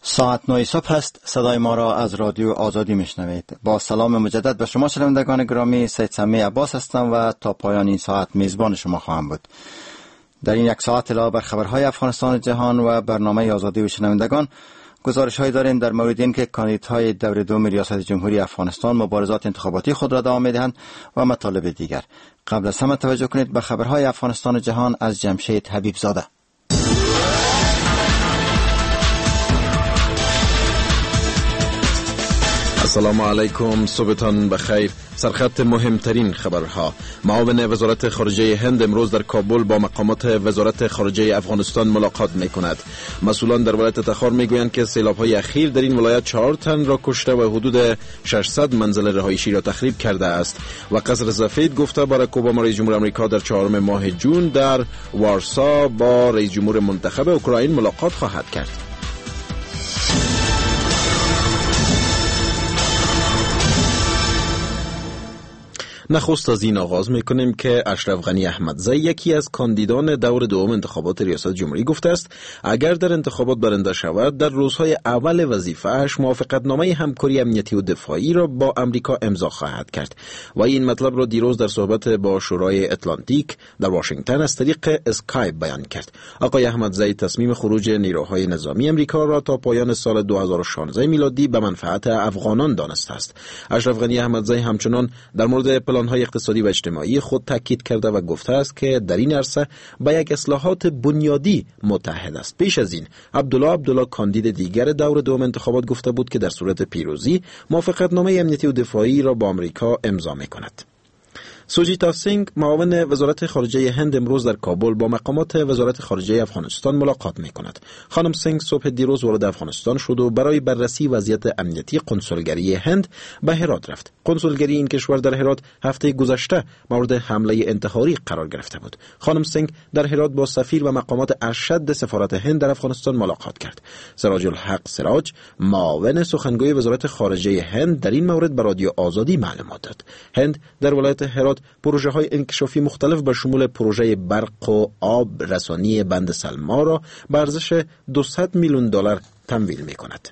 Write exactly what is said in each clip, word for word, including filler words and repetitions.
ساعت نه صبح است. صدای ما را از رادیو آزادی میشنوید. با سلام مجدد به شما شنوندگان گرامی، سید سمی عباس هستم و تا پایان این ساعت میزبان شما خواهم بود. در این یک ساعت علاوه بر خبرهای افغانستان و جهان و برنامه آزادی و شنوندگان، گزارش‌هایی داریم در مورد اینکه کاندیداهای دور دوم ریاست جمهوری افغانستان مبارزات انتخاباتی خود را ادامه می‌دهند و مطالب دیگر. قبل از همه توجه کنید به خبرهای افغانستان و جهان از جمشید حبیب زاده. السلام علیکم، صبحتان بخیر. سرخط مهمترین خبرها. معاون وزارت خارجه هند امروز در کابل با مقامات وزارت خارجه افغانستان ملاقات می کند. مسئولان در ولایت تخار می گویند که سیلاب‌های اخیر در این ولایت چهار تن را کشته و حدود ششصد منزل رهایشی را تخریب کرده است. و قصر سفید گفته باراک اوباما رئیس جمهور آمریکا در چهارم ماه جون در وارسا با رئیس جمهور منتخب اوکراین ملاقات خواهد کرد. نخست از این آغاز میکنیم که اشرف غنی احمدزی، یکی از کاندیدان دور دوم انتخابات ریاست جمهوری، گفته است اگر در انتخابات برنده شود در روزهای اول وظیفه‌اش موافقتنامه همکاری امنیتی و دفاعی را با امریکا امضا خواهد کرد و این مطلب را دیروز در صحبت با شورای اتلانتیک در واشنگتن از طریق اسکایپ بیان کرد. آقای احمدزی تصمیم خروج نیروهای نظامی امریکا را تا پایان سال دو هزار و شانزده میلادی به منفعت افغانان دانسته است. اشرف غنی احمدزی همچنان در مورد های اقتصادی و اجتماعی خود تاکید کرده و گفته است که در این عرصه با یک اصلاحات بنیادی متحد است. پیش از این عبدالله عبدالله کاندید دیگر دور دوم انتخابات گفته بود که در صورت پیروزی موافقتنامه امنیتی و دفاعی را با آمریکا امضا می‌کند. سوجیتا سینگ، معاون وزارت خارجه هند امروز در کابل با مقامات وزارت خارجه افغانستان ملاقات می‌کند. خانم سینگ صبح دیروز وارد افغانستان شد و برای بررسی وضعیت امنیتی قنسولگری هند به هرات رفت. قنسولگری این کشور در هرات هفته گذشته مورد حمله انتحاری قرار گرفته بود. خانم سینگ در هرات با سفیر و مقامات ارشد سفارت هند در افغانستان ملاقات کرد. سراج الحق سراج، معاون سخنگوی وزارت خارجه هند، در این مورد به رادیو آزادی معلومات داد. هند در ولایت هرات پروژه های انکشافی مختلف به شمول پروژه برق و آب رسانی بند سلما را به ارزش دویست میلیون دلار تمویل می کند.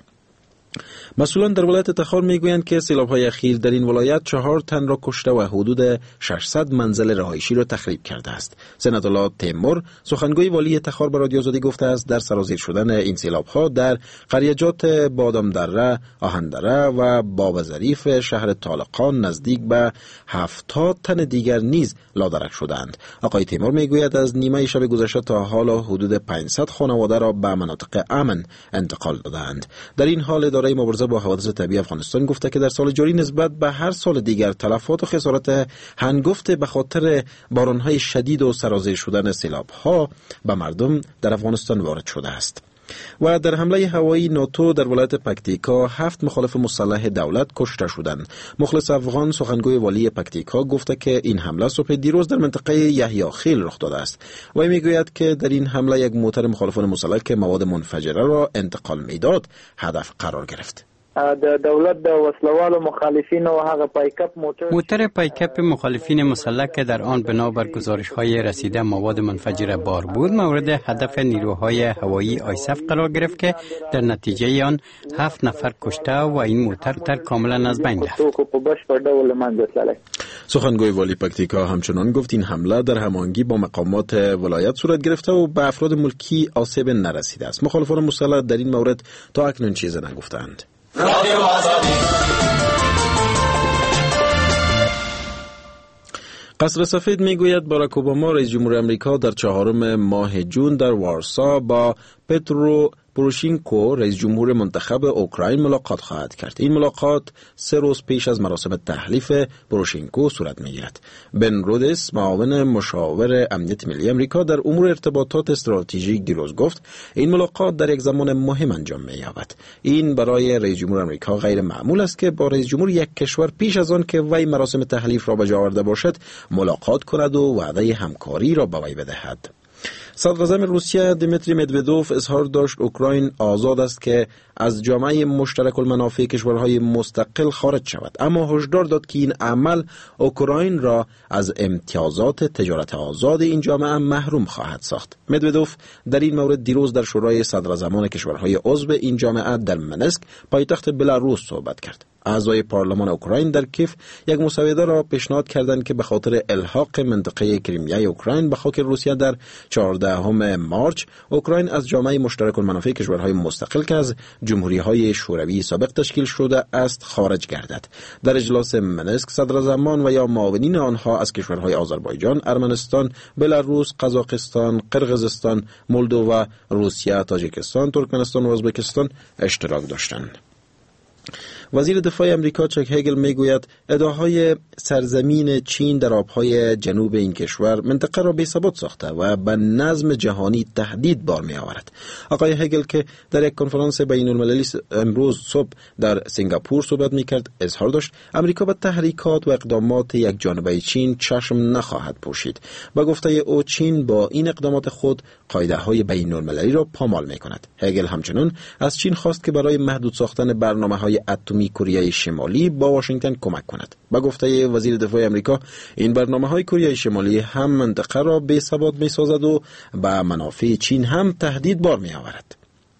مسئولان در ولایت تخار میگویند که سیلاب‌های اخیر در این ولایت چهار تن را کشته و حدود ششصد منزل رهایشی را تخریب کرده است. سنت الله تیمور، سخنگوی والی تخار، به رادیو آزادی گفته است در سرازیر شدن این سیلاب‌ها در قریجات بادام دره، آهن دره و باب ظریف شهر طالقان نزدیک به هفتاد تن دیگر نیز لادرک شدند. آقای تیمور میگوید از نیمه شب گذشته تا حالا حدود پانصد خانواده را به مناطق امن انتقال دادند. در این حال اداره مبارزه با حوادث طبیعی افغانستان گفته که در سال جاری نسبت به هر سال دیگر تلفات و خسارات هنگفت به خاطر بارانهای شدید و سرازیر شدن سیلاب‌ها به مردم در افغانستان وارد شده است. و در حمله هوایی ناتو در ولایت پکتیکا هفت مخالف مسلح دولت کشته شدند. مخلص افغان، سخنگوی والی پکتیکا، گفته که این حمله صبح دیروز در منطقه یحیی خیل رخ داده است. و میگوید که در این حمله یک موتر مخالفان مسلح که مواد منفجره را انتقال میداد هدف قرار گرفت. د دولت د وسلوالو مخالفین و هغه پایکپ موتر موتر پایکپ مخالفین مسلح که در آن بنابر گزارش‌های رسیده مواد منفجره بار بود مورد هدف نیروهای هوایی آیسف قرار گرفت که در نتیجه آن هفت نفر کشته و این موتر تر کاملا از بین رفت. سخنگوی والی پکتیکا همچنان گفت این حمله در هماهنگی با مقامات ولایت صورت گرفته و به افراد ملکی آسیب نرسیده است. مخالفان مسلح در این مورد تا اکنون چیزی نگفتند. رادیو آزادی. قصر سفید میگوید باراک اوباما رئیس جمهور آمریکا در چهارم ماه جون در وارسا با پترو پوروشینکو رئیس جمهور منتخب اوکراین ملاقات خواهد کرد. این ملاقات سه روز پیش از مراسم تحلیف پوروشینکو صورت میگیرد. بن رودس، معاون مشاور امنیت ملی آمریکا در امور ارتباطات استراتژیک، دیروز گفت این ملاقات در یک زمان مهم انجام می‌یابد. این برای رئیس جمهور آمریکا غیر معمول است که با رئیس جمهور یک کشور پیش از آن که وی مراسم تحلیف را به جا آورده باشد ملاقات کند و وعده همکاری را به وی بدهد. صدراعظم روسیه دیمیتری مدودوف اظهار داشت اوکراین آزاد است که از جامعه مشترک المنافع کشورهای مستقل خارج شود، اما هشدار داد که این عمل اوکراین را از امتیازات تجارت آزاد این جامعه محروم خواهد ساخت. مدودوف در این مورد دیروز در شورای صدراعظمان کشورهای عضو این جامعه در منسک پایتخت بلاروس صحبت کرد. اعضای پارلمان اوکراین در کیف یک مسوده را پیشنهاد کردند که به خاطر الحاق منطقه کریمیای اوکراین به خاک روسیه در چهاردهم مارچ، اوکراین از جامعه مشترک المنافع کشورهای مستقل که از جمهوری‌های شوروی سابق تشکیل شده است خارج گردد. در اجلاس منسک صدراعظمان و یا معاونین آنها از کشورهای آذربایجان، ارمنستان، بلاروس، قزاقستان، قرقیزستان، مولدووا، روسیه، تاجیکستان، ترکمنستان و ازبکستان اشتراک داشتند. وزیر دفاع امریکا چک هگل میگوید ادعاهای سرزمین چین در آبهای جنوب این کشور منطقه را بی‌ثبات ساخته و به نظم جهانی تهدید بار می آورد. آقای هگل که در یک کنفرانس بین المللی امروز صبح در سنگاپور صحبت می کرد اظهار داشت امریکا به تحریکات و اقدامات یک جانبه چین چشم نخواهد پوشید. با گفته او چین با این اقدامات خود قاعده های بین المللی را پامال می کند. هگل همچنین از چین خواست که برای محدود ساختن برنامه های اتمی کره شمالی با واشنگتن کمک کند. با گفته وزیر دفاع امریکا این برنامه‌های کره شمالی هم منطقه را بی‌ثبات می‌سازد و به منافع چین هم تهدید بار می‌آورد.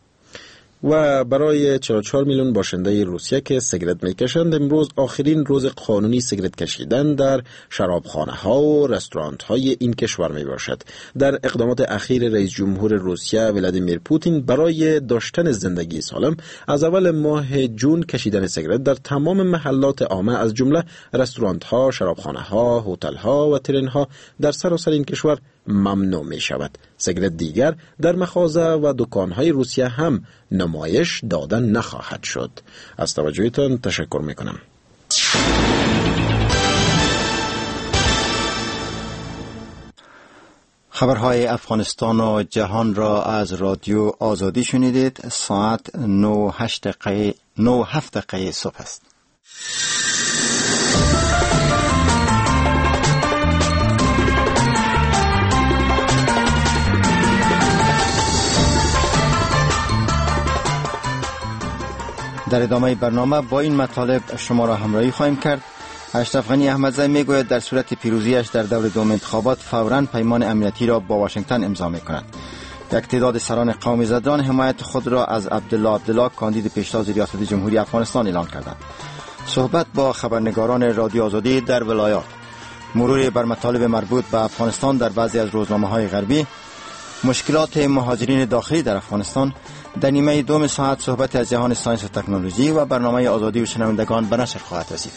و برای چهل و چهار میلیون باشنده روسیه که سیگارت میکشند امروز آخرین روز قانونی سیگارت کشیدن در شرابخانه ها و رستوران های این کشور می باشد. در اقدامات اخیر رئیس جمهور روسیه ولادیمیر پوتین برای داشتن زندگی سالم از اول ماه جون کشیدن سیگارت در تمام محلات عامه از جمله رستوران ها، شرابخانه ها، هتل ها و ترن ها در سراسر این کشور ممنوع می شود. سیگارت دیگر در مغازه و دکان‌های روسیه هم نمایش دادن نخواهد شد. از توجهتان تشکر می کنم. خبرهای افغانستان و جهان را از رادیو آزادی شنیدید. ساعت نه هشت دقیقه نه هفت دقیقه صبح است. در ادامه برنامه با این مطالب شما را همراهی خواهیم کرد. اشرف غنی احمدزی میگوید در صورت پیروزیش در دور دوم انتخابات فوراً پیمان امنیتی را با واشنگتن امضا میکند. یک تعداد سران قومی زدان حمایت خود را از عبدالله عبدالله کاندید پیشتاز ریاست جمهوری افغانستان اعلان کردند. صحبت با خبرنگاران رادیو آزادی در ولایات، مرور بر مطالب مربوط به افغانستان در بعضی از روزنامه‌های غربی، مشکلات مهاجرین داخلی در افغانستان. در نیمه دوم ساعت صحبت از جهان ساینس و تکنولوژی و برنامه آزادی و شنوندگان به نشر خواهد رسید.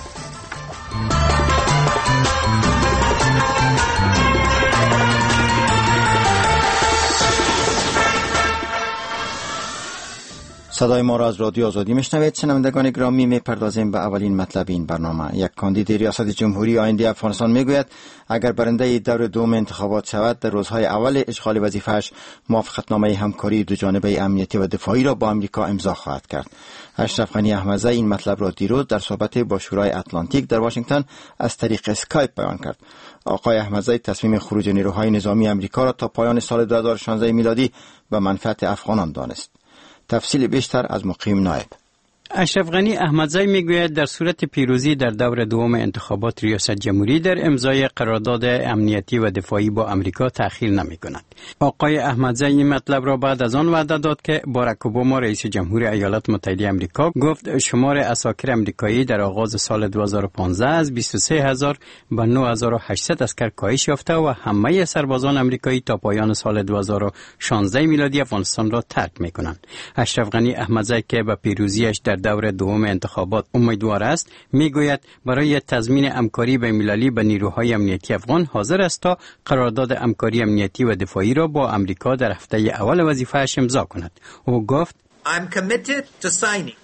صدای ما را از رادیو آزادی میشنوید. شنوندگان گرامی، میپردازیم به اولین مطلب این برنامه. یک کاندید ریاست جمهوری آینده افغانستان میگوید اگر برنده دور دوم انتخابات شود در روزهای اول اشغال وظیفه‌اش موافقتنامه همکاری دو جانبه امنیتی و دفاعی را با آمریکا امضا خواهد کرد. اشرف غنی احمدزی این مطلب را دیروز در صحبت با شورای اتلانتیک در واشنگتن از طریق اسکایپ بیان کرد. آقای احمدزی تصمیم خروج نیروهای نظامی آمریکا را تا پایان سال دو هزار و شانزده میلادی به منفعت افغانان دانست. تفصیل بیشتر از مقیم نایب. اشرف غنی احمدزی میگوید در صورت پیروزی در دور دوم انتخابات ریاست جمهوری در امضای قرارداد امنیتی و دفاعی با امریکا تأخیر نمی کند. آقای احمدزی این مطلب را بعد از آن وعده داد که باراک اوباما رئیس جمهور ایالات متحده آمریکا گفت شمار اساکر امریکایی در آغاز سال دو هزار و پانزده از بیست و سه هزار به نه هزار و هشتصد اسکر کاهش یافته و همه سربازان امریکایی تا پایان سال دو هزار و شانزده میلادی افغانستان را ترک می کنند. اشرف غنی احمدزی که به پیروزیش در دور دوم انتخابات امیدوار است میگوید برای تضمین همکاری بین‌المللی به نیروهای امنیتی افغان حاضر است تا قرارداد همکاری امنیتی و دفاعی را با امریکا در هفته اول وظیفه‌اش امضا کند. او گفت I'm committed to signing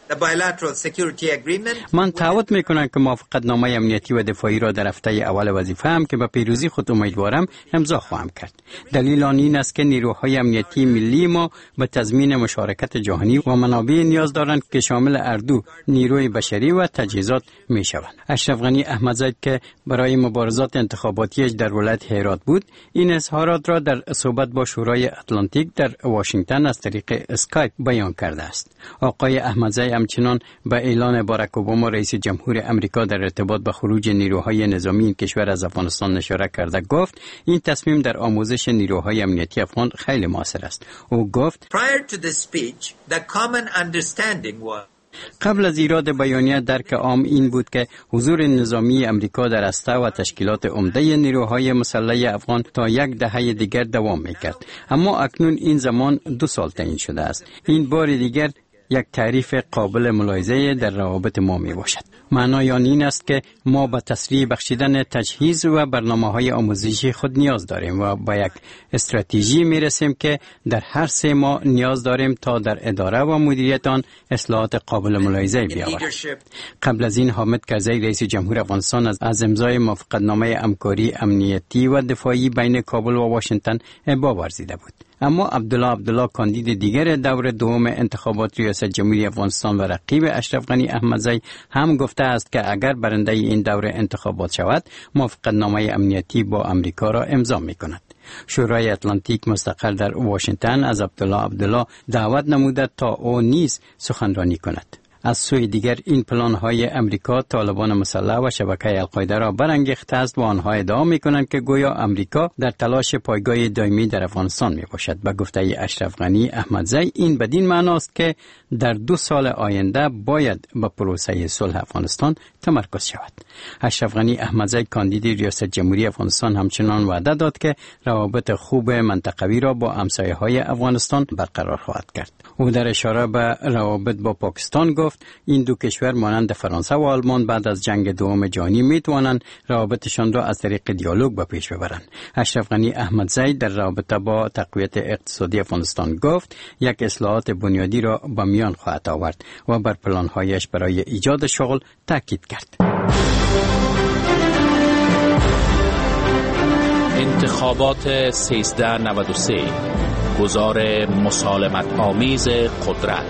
من تعهد میکنم که موافقتنامه امنیتی و دفاعی را در هفته اول وظیفه هم که به پیروزی خود امیدوارم امضا خواهم کرد. دلیل آن این است که نیروهای امنیتی ملی ما به تضمین مشارکت جهانی و منابع نیاز دارند که شامل اردو، نیروی بشری و تجهیزات می شوند. اشرف غنی احمدزی که برای مبارزات انتخاباتیش در ولایت هرات بود، این اظهارات را در صحبت با شورای اتلانتیک در واشنگتن از طریق اسکایپ بیان کرده است. آقای احمدزی همچنان به اعلان باراک اوباما رئیس جمهور امریکا در ارتباط به خروج نیروهای نظامی این کشور از افغانستان اشاره کرده گفت این تصمیم در آموزش نیروهای امنیتی افغان خیلی موثر است. او گفت قبل از ایراد بیانیه درک عام این بود که حضور نظامی امریکا در استه و تشکیلات عمده نیروهای مسلح افغان تا یک دهه دیگر دوام میکرد، اما اکنون این زمان دو سال تعیین شده است. این بار دیگر یک تعریف قابل ملاحظه در روابط ما می باشد. معنای آن این است که ما به تسریع بخشیدن تجهیز و برنامه‌های آموزشی خود نیاز داریم و با یک استراتژی می رسیم که در هر سه ماه نیاز داریم تا در اداره و مدیریت آن اصلاحات قابل ملاحظه بیاورد. قبل از این حامد کرزی رئیس جمهور افغانستان از امضای موافقتنامه همکاری امنیتی و دفاعی بین کابل و واشنگتن ابا ورزیده بود. اما عبدالله عبدالله کاندید دیگر دور دوم انتخابات ریاست جمهوری افغانستان و رقیب اشرف غنی احمدزی هم گفته است که اگر برنده این دور انتخابات شود موافقتنامه امنیتی با امریکا را امضا می کند. شورای اتلانتیک مستقر در واشنگتن از عبدالله عبدالله دعوت نموده تا او نیز سخنرانی کند. از سوی دیگر این پلان‌های امریکا طالبان مسلح و شبکه القاعده را برانگیخته است و آنها ادعا می‌کنند که گویا امریکا در تلاش پایگاه دائمی در افغانستان میباشد. به گفته اشرف غنی احمدزی این بدین معناست که در دو سال آینده باید به پروسه صلح افغانستان تمرکز شود. اشرف غنی احمدزی کاندید ریاست جمهوری افغانستان همچنان وعده داد که روابط خوب منطقوی را با همسایه‌های افغانستان برقرار خواهد کرد. او در اشاره به روابط با پاکستان گفت این دو کشور مانند فرانسه و آلمان بعد از جنگ دوم جهانی میتوانند روابطشان را از طریق دیالوگ به پیش ببرند. اشرف غنی احمدزی در رابطه با تقویت اقتصادی افغانستان گفت یک اصلاحات بنیادی را به میان خواهد آورد و بر پلان‌هایش برای ایجاد شغل تاکید کرد. انتخابات سیزده نود و سه، گزار مسالمت آمیز قدرت.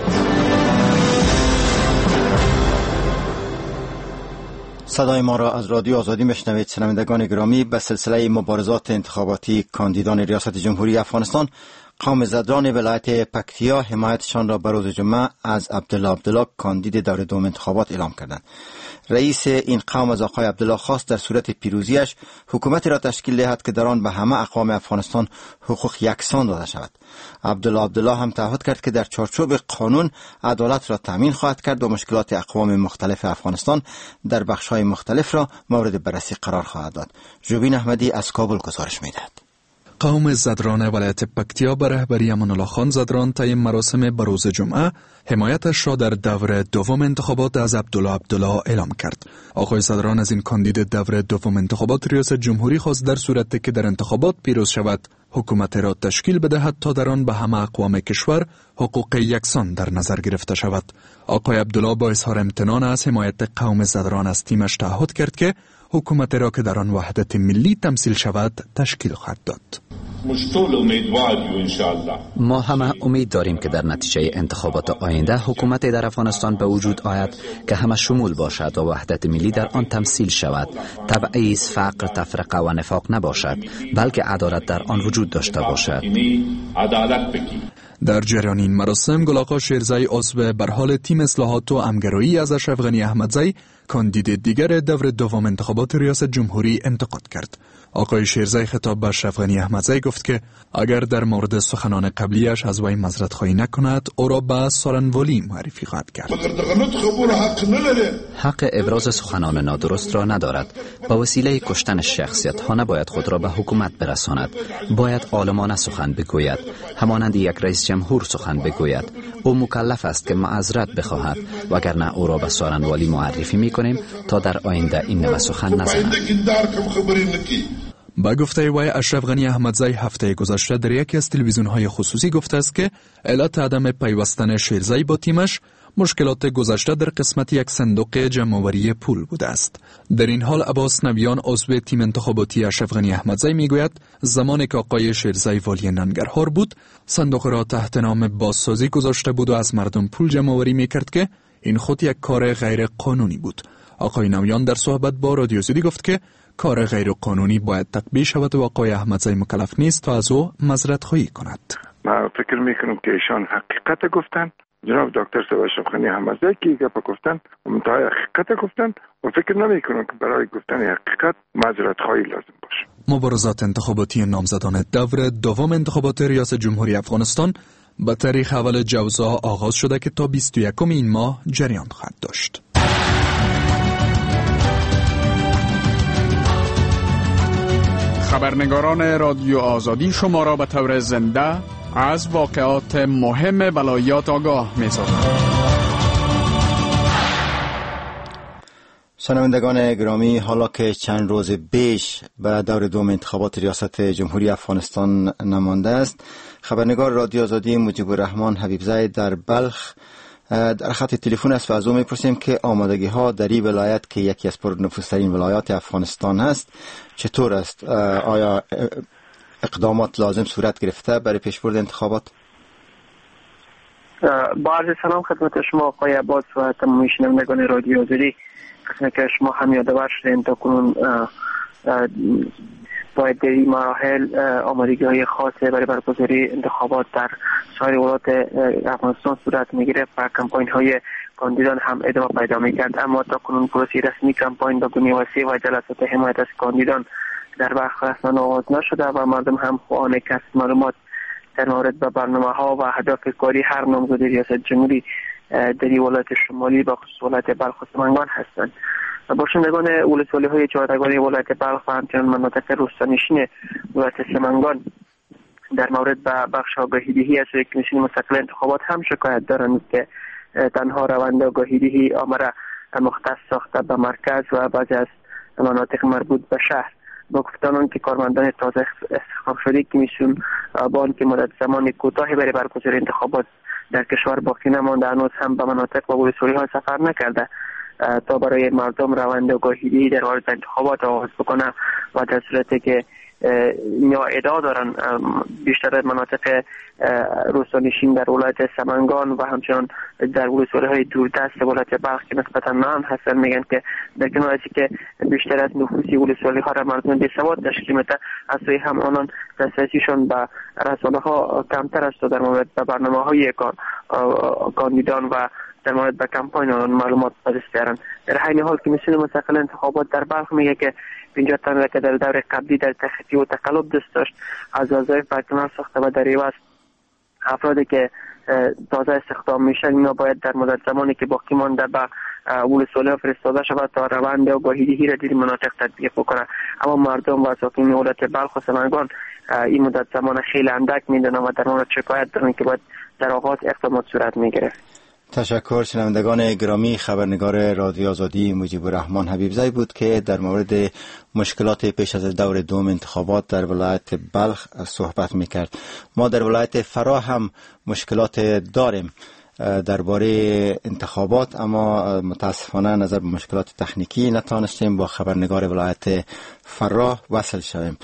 صدای ما را از رادیو آزادی میشنوید. شنوندگان گرامی، به سلسله مبارزات انتخاباتی کاندیدان ریاست جمهوری افغانستان، قوم زدران ولایت پکتیا حمایتشان را به روز جمعه از عبدالله عبدالله کاندید دور دوم انتخابات اعلام کردند. رئیس این قوم از آقای عبدالله خواست در صورت پیروزیش حکومتی را تشکیل دهد که در آن به همه اقوام افغانستان حقوق یکسان داده شود. عبدالله عبدالله هم تعهد کرد که در چارچوب قانون عدالت را تامین خواهد کرد و مشکلات اقوام مختلف افغانستان در بخش‌های مختلف را مورد بررسی قرار خواهد داد. جوبین احمدی از کابل گزارش می‌دهد. قوم زدران ولایت پکتیا به رهبری امان الله خان زدران طی مراسم بروز جمعه حمایتش را در دور دوم انتخابات از عبدالله عبدالله اعلام کرد. آقای زدران از این کاندید دور دوم انتخابات ریاست جمهوری خواست در صورتی که در انتخابات پیروز شود حکومت را تشکیل بدهد تا در آن به همه اقوام کشور حقوق یکسان در نظر گرفته شود. آقای عبدالله با اظهار امتنان از حمایت قوم زدران از تیمش تعهد کرد که حکومت را که در آن وحدت ملی تمثیل شود تشکیل خواهد داد. ما همه امید داریم که در نتیجه انتخابات آینده حکومت در افغانستان به وجود آید که همه شمول باشد و وحدت ملی در آن تمثیل شود. تبعیض، فقر، تفرقه و نفاق نباشد، بلکه عدالت در آن وجود داشته باشد. در جریان این مراسم گل آقا شیرزی عضو بر حال تیم اصلاحات و همگرایی از اشرف غنی احمدزی کاندید دیگر دور دوم انتخابات ریاست جمهوری انتقاد کرد. آقای شیرزی خطاب به اشرف غنی احمدزی گفت که اگر در مورد سخنان قبلیش از وی معذرت خواهی نکند او را به سارنوالی معرفی خواهد کرد. حق ابراز سخنان نادرست را ندارد. با وسیله کشتن شخصیت ها نباید خود را به حکومت برساند. باید عالمانه سخن بگوید، همانند یک رئیس جمهور سخن بگوید. او مکلف است که معذرت بخواهد، وگرنه او را به سارنوالی معرفی میکنیم تا در آینده این نوع سخن نزند. با گفته وی اشرف غنی احمدزی هفته گذشته در یکی از تلویزیون‌های خصوصی گفته است که علت عدم پیوستن شیرزی با تیمش مشکلات گذشته در قسمت یک صندوق جمع‌آوری پول بوده است. در این حال عباس نبیان عضو تیم انتخاباتی اشرف غنی احمدزی میگوید زمانی که آقای شیرزی والی ننگرهار بود صندوق را تحت نام بازسازی گذاشته بود و از مردم پول جمع‌آوری میکرد که این خود یک کار غیر قانونی بود. آقای نبیان در صحبت با رادیو آزادی گفت که کار غیر قانونی باید تطبیق شود و آقای احمدزی مکلف نیست تا از او معذرت خواهی کند. من فکر میکنم که ایشان حقیقت گفتن. جناب دکتر اشرف غنی احمدزی که گپ گفتن منتهای حقیقت گفتن و فکر نمیکنم که برای گفتن حقیقت معذرت خواهی لازم باشه. مبارزات انتخاباتی نامزدان دور دوم انتخابات ریاست جمهوری افغانستان به تاریخ اول جوزا آغاز شده که تا بیست و یکم این ماه جریان خواهد داشت. خبرنگاران رادیو آزادی شما را به طور زنده از واقعات مهم ولایات آگاه می‌سازند. شنوندگان گرامی، حالا که چند روز بیش به دور دوم انتخابات ریاست جمهوری افغانستان نمانده است، خبرنگار رادیو آزادی مجیب الرحمن حبیبزی در بلخ در خط تلفن است و از او میپرسیم که آمادگی ها در این ولایت که یکی از پرنفوذترین ولایات افغانستان است چطور است؟ آیا اقدامات لازم صورت گرفته برای پیشبرد انتخابات؟ با عرض سلام خدمت شما آقای عباس و تمامی شنوندگان رادیو آزادی. که شما هم یادآور شدین تا کنون باید در این مراحل آمادگی های خاصه برای برگزاری انتخابات در سایر ولایات افغانستان صورت میگرفت و کمپاین های کاندیدان هم ادامه پیدا میکرد، اما تا کنون پروسه رسمی کمپاین با گونه وسیع و جلسات حمایت از کاندیدان در بلخ رسما آغاز نشده و مردم هم خواهان کسب معلومات در مورد به برنامه ها و اهداف کاری هر نامزد ریاست جمهوری در ولایت شمالی با خصوص ولایت بلخ و سمنگان هستند. باشندگان ولسوالی های جادگانی ولایت بلخ و همچنین مناطق روستانشین ولایت سمنگان در مورد به بخش آگاهیدهی از کمیسیون مستقل انتخابات هم شکایت دارند که تنها روند آگاهیدهی آمره مختص ساخته به مرکز و بعضی از مناطق مربوط به شهر. با گفتن آن که کارمندان تازه استخدام شده کمیسیون با آنکه مدت زمان کوتاهی برای برگزاری انتخابات در کشور باقی نمانده، هنوز هم به مناطق و ولسوالی ها سفر نکرده تا برای مردم روند آگاهیدهی در مورد انتخابات آغاز بکنه و در صورتی که یا ادعا دارن بیشتر مناطق روستانشین در ولایت سمنگان و همچنان در ولسوالی های دوردست ولایت بلخ که نسبتا نام هستن، میگن که در کنار از که بیشتر از نفوسی ولسوالی ها را مردم بی‌سواد تشکیل میده، از سوی هم آنان دسترسیشون به رسانه ها کمتر است و در مورد به برنامه های کاندیدان و در مورد به کمپاین آنان معلومات به دست بیارن. در حین حال کمیسیون مستقل انتخابات در بلخ میگه که پنجاه تن را که در دور قبلی در تخطی و تقلب دست داشت از وظایف برکنار ساخته و در عوض افرادی که تازه استخدام میشن اینا باید در مدت زمانی که باقی مانده به ولسوالی ها فرستاده شود تا روند آگاهیدهی را در این مناطق تطبیق بکنه. اما مردم و ساکنین ولایت بلخ و سمنگان این مدت زمان خیلی اندک میدونن و در مورد شکایت دارن که باید در آغاز اقدامات صورت میگرفت. تشکر. شنوندگان گرامی، خبرنگار رادیو آزادی مجیب الرحمن حبیبزی بود که در مورد مشکلات پیش از دور دوم انتخابات در ولایت بلخ صحبت میکرد. ما در ولایت فرا هم مشکلات داریم درباره انتخابات، اما متاسفانه نظر به مشکلات تکنیکی نتانستیم با خبرنگار ولایت فرا وصل شویم.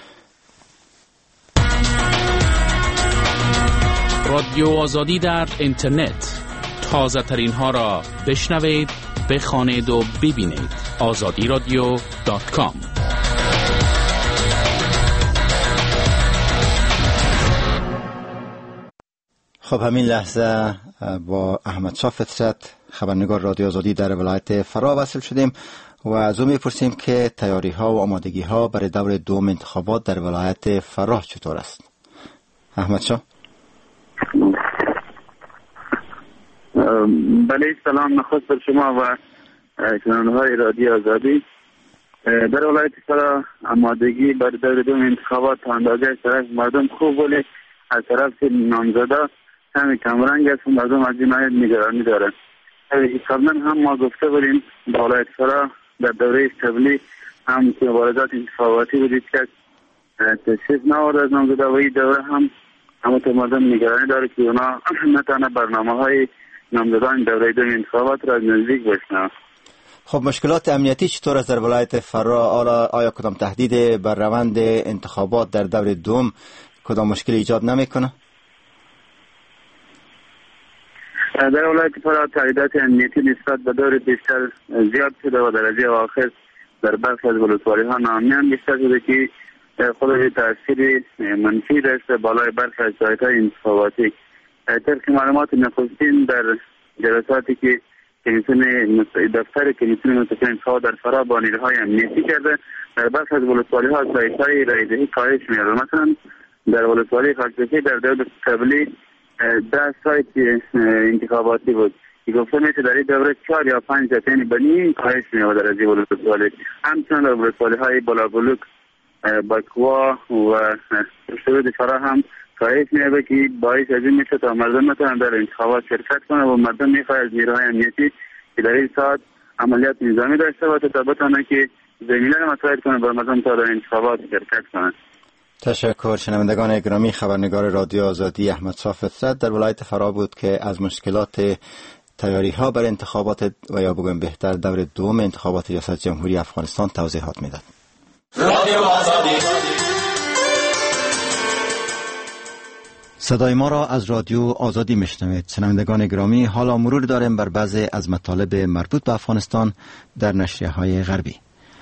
رادیو آزادی در اینترنت، تازه ترین ها را بشنوید، بخوانید و ببینید. آزادی رادیو دات کام. خب همین لحظه با احمد شاه فطرت خبرنگار رادیو آزادی در ولایت فرا وصل شدیم و از او میپرسیم که تیاری ها و آمادگی ها برای دور دوم انتخابات در ولایت فرا چطور است؟ احمد شاه. بله، سلام نخست بر شما و شنوندگان رادیو آزادی. در ولایت فرا آمادگی برای دور دوم انتخابات تا اندازه طرف مردم خوب، ولی از طرف نامزدا همین کمرنگ است و مردم از این آیت نگرانی دارند. قبلا هم ما گفته بودیم با ولایت فرا در دوره قبلی هم که مبارزات انتخاباتی بودید که تشخیص نورد از نامزدا و این دوره هم همه تو مردم نگرانی داره که اونا نتانه برنامه های نامزدان دوره دوم انتخابات را از نزدیک بشنوم. خب مشکلات امنیتی چطور است در ولایت فرا؟ آیا, آیا کدام تهدید بر روند انتخابات در دور دوم کدام مشکل ایجاد نمیکنه؟ در ولایت فرا تهدیدات امنیتی نسبت به دور بیشتر زیاد شده و درجه آخر در برخی از ولسوالی‌ها ناامنی بیشتر شده که خودش تاثیر منفی داشته بالای برخی از جایگاه انتخاباتی. طبق معلومات نخستین در جلساتی که کمیسیون دفتر کمیسیون مستقل انتخابات در فرا با نیروهای امنیتی کرده، در برخی از ولسوالی‌ها سایت‌های رایدهی کاهش می‌یابد. مثلا در ولسوالی خاکسفید در دوره قبلی ده سایت انتخاباتی بود که گفته میشه در این دوره چهار یا پنج سایت بنی کاهش می‌یابد در از ولسوالی. همچنین در ولسوالی‌های بلابلوک، بکوا و شهود فرا هم کاهش می‌یابد که باعث از این میشه تا مردم نتونن در انتخابات شرکت کنند و مردم می‌خواد از نیروهای امنیتی که در این ساعت عملیات نظامی داشته باشه تا بتونه که زمینه را مساعد کنه بر مردم تا در انتخابات شرکت کنند. تشکر. شنوندگان گرامی، خبرنگار رادیو آزادی احمد شاه فطرت در ولایت فرا بود که از مشکلات تیاری ها بر انتخابات و یا بگویم بهتر دور دوم انتخابات ریاست جمهوری افغانستان توضیحات میداد. رادیو آزادی صدای ما را از رادیو آزادی میشنوید. شنوندگان گرامی، حالا مرور داریم بر بعضی از مطالب مربوط به افغانستان در نشریه های غربی.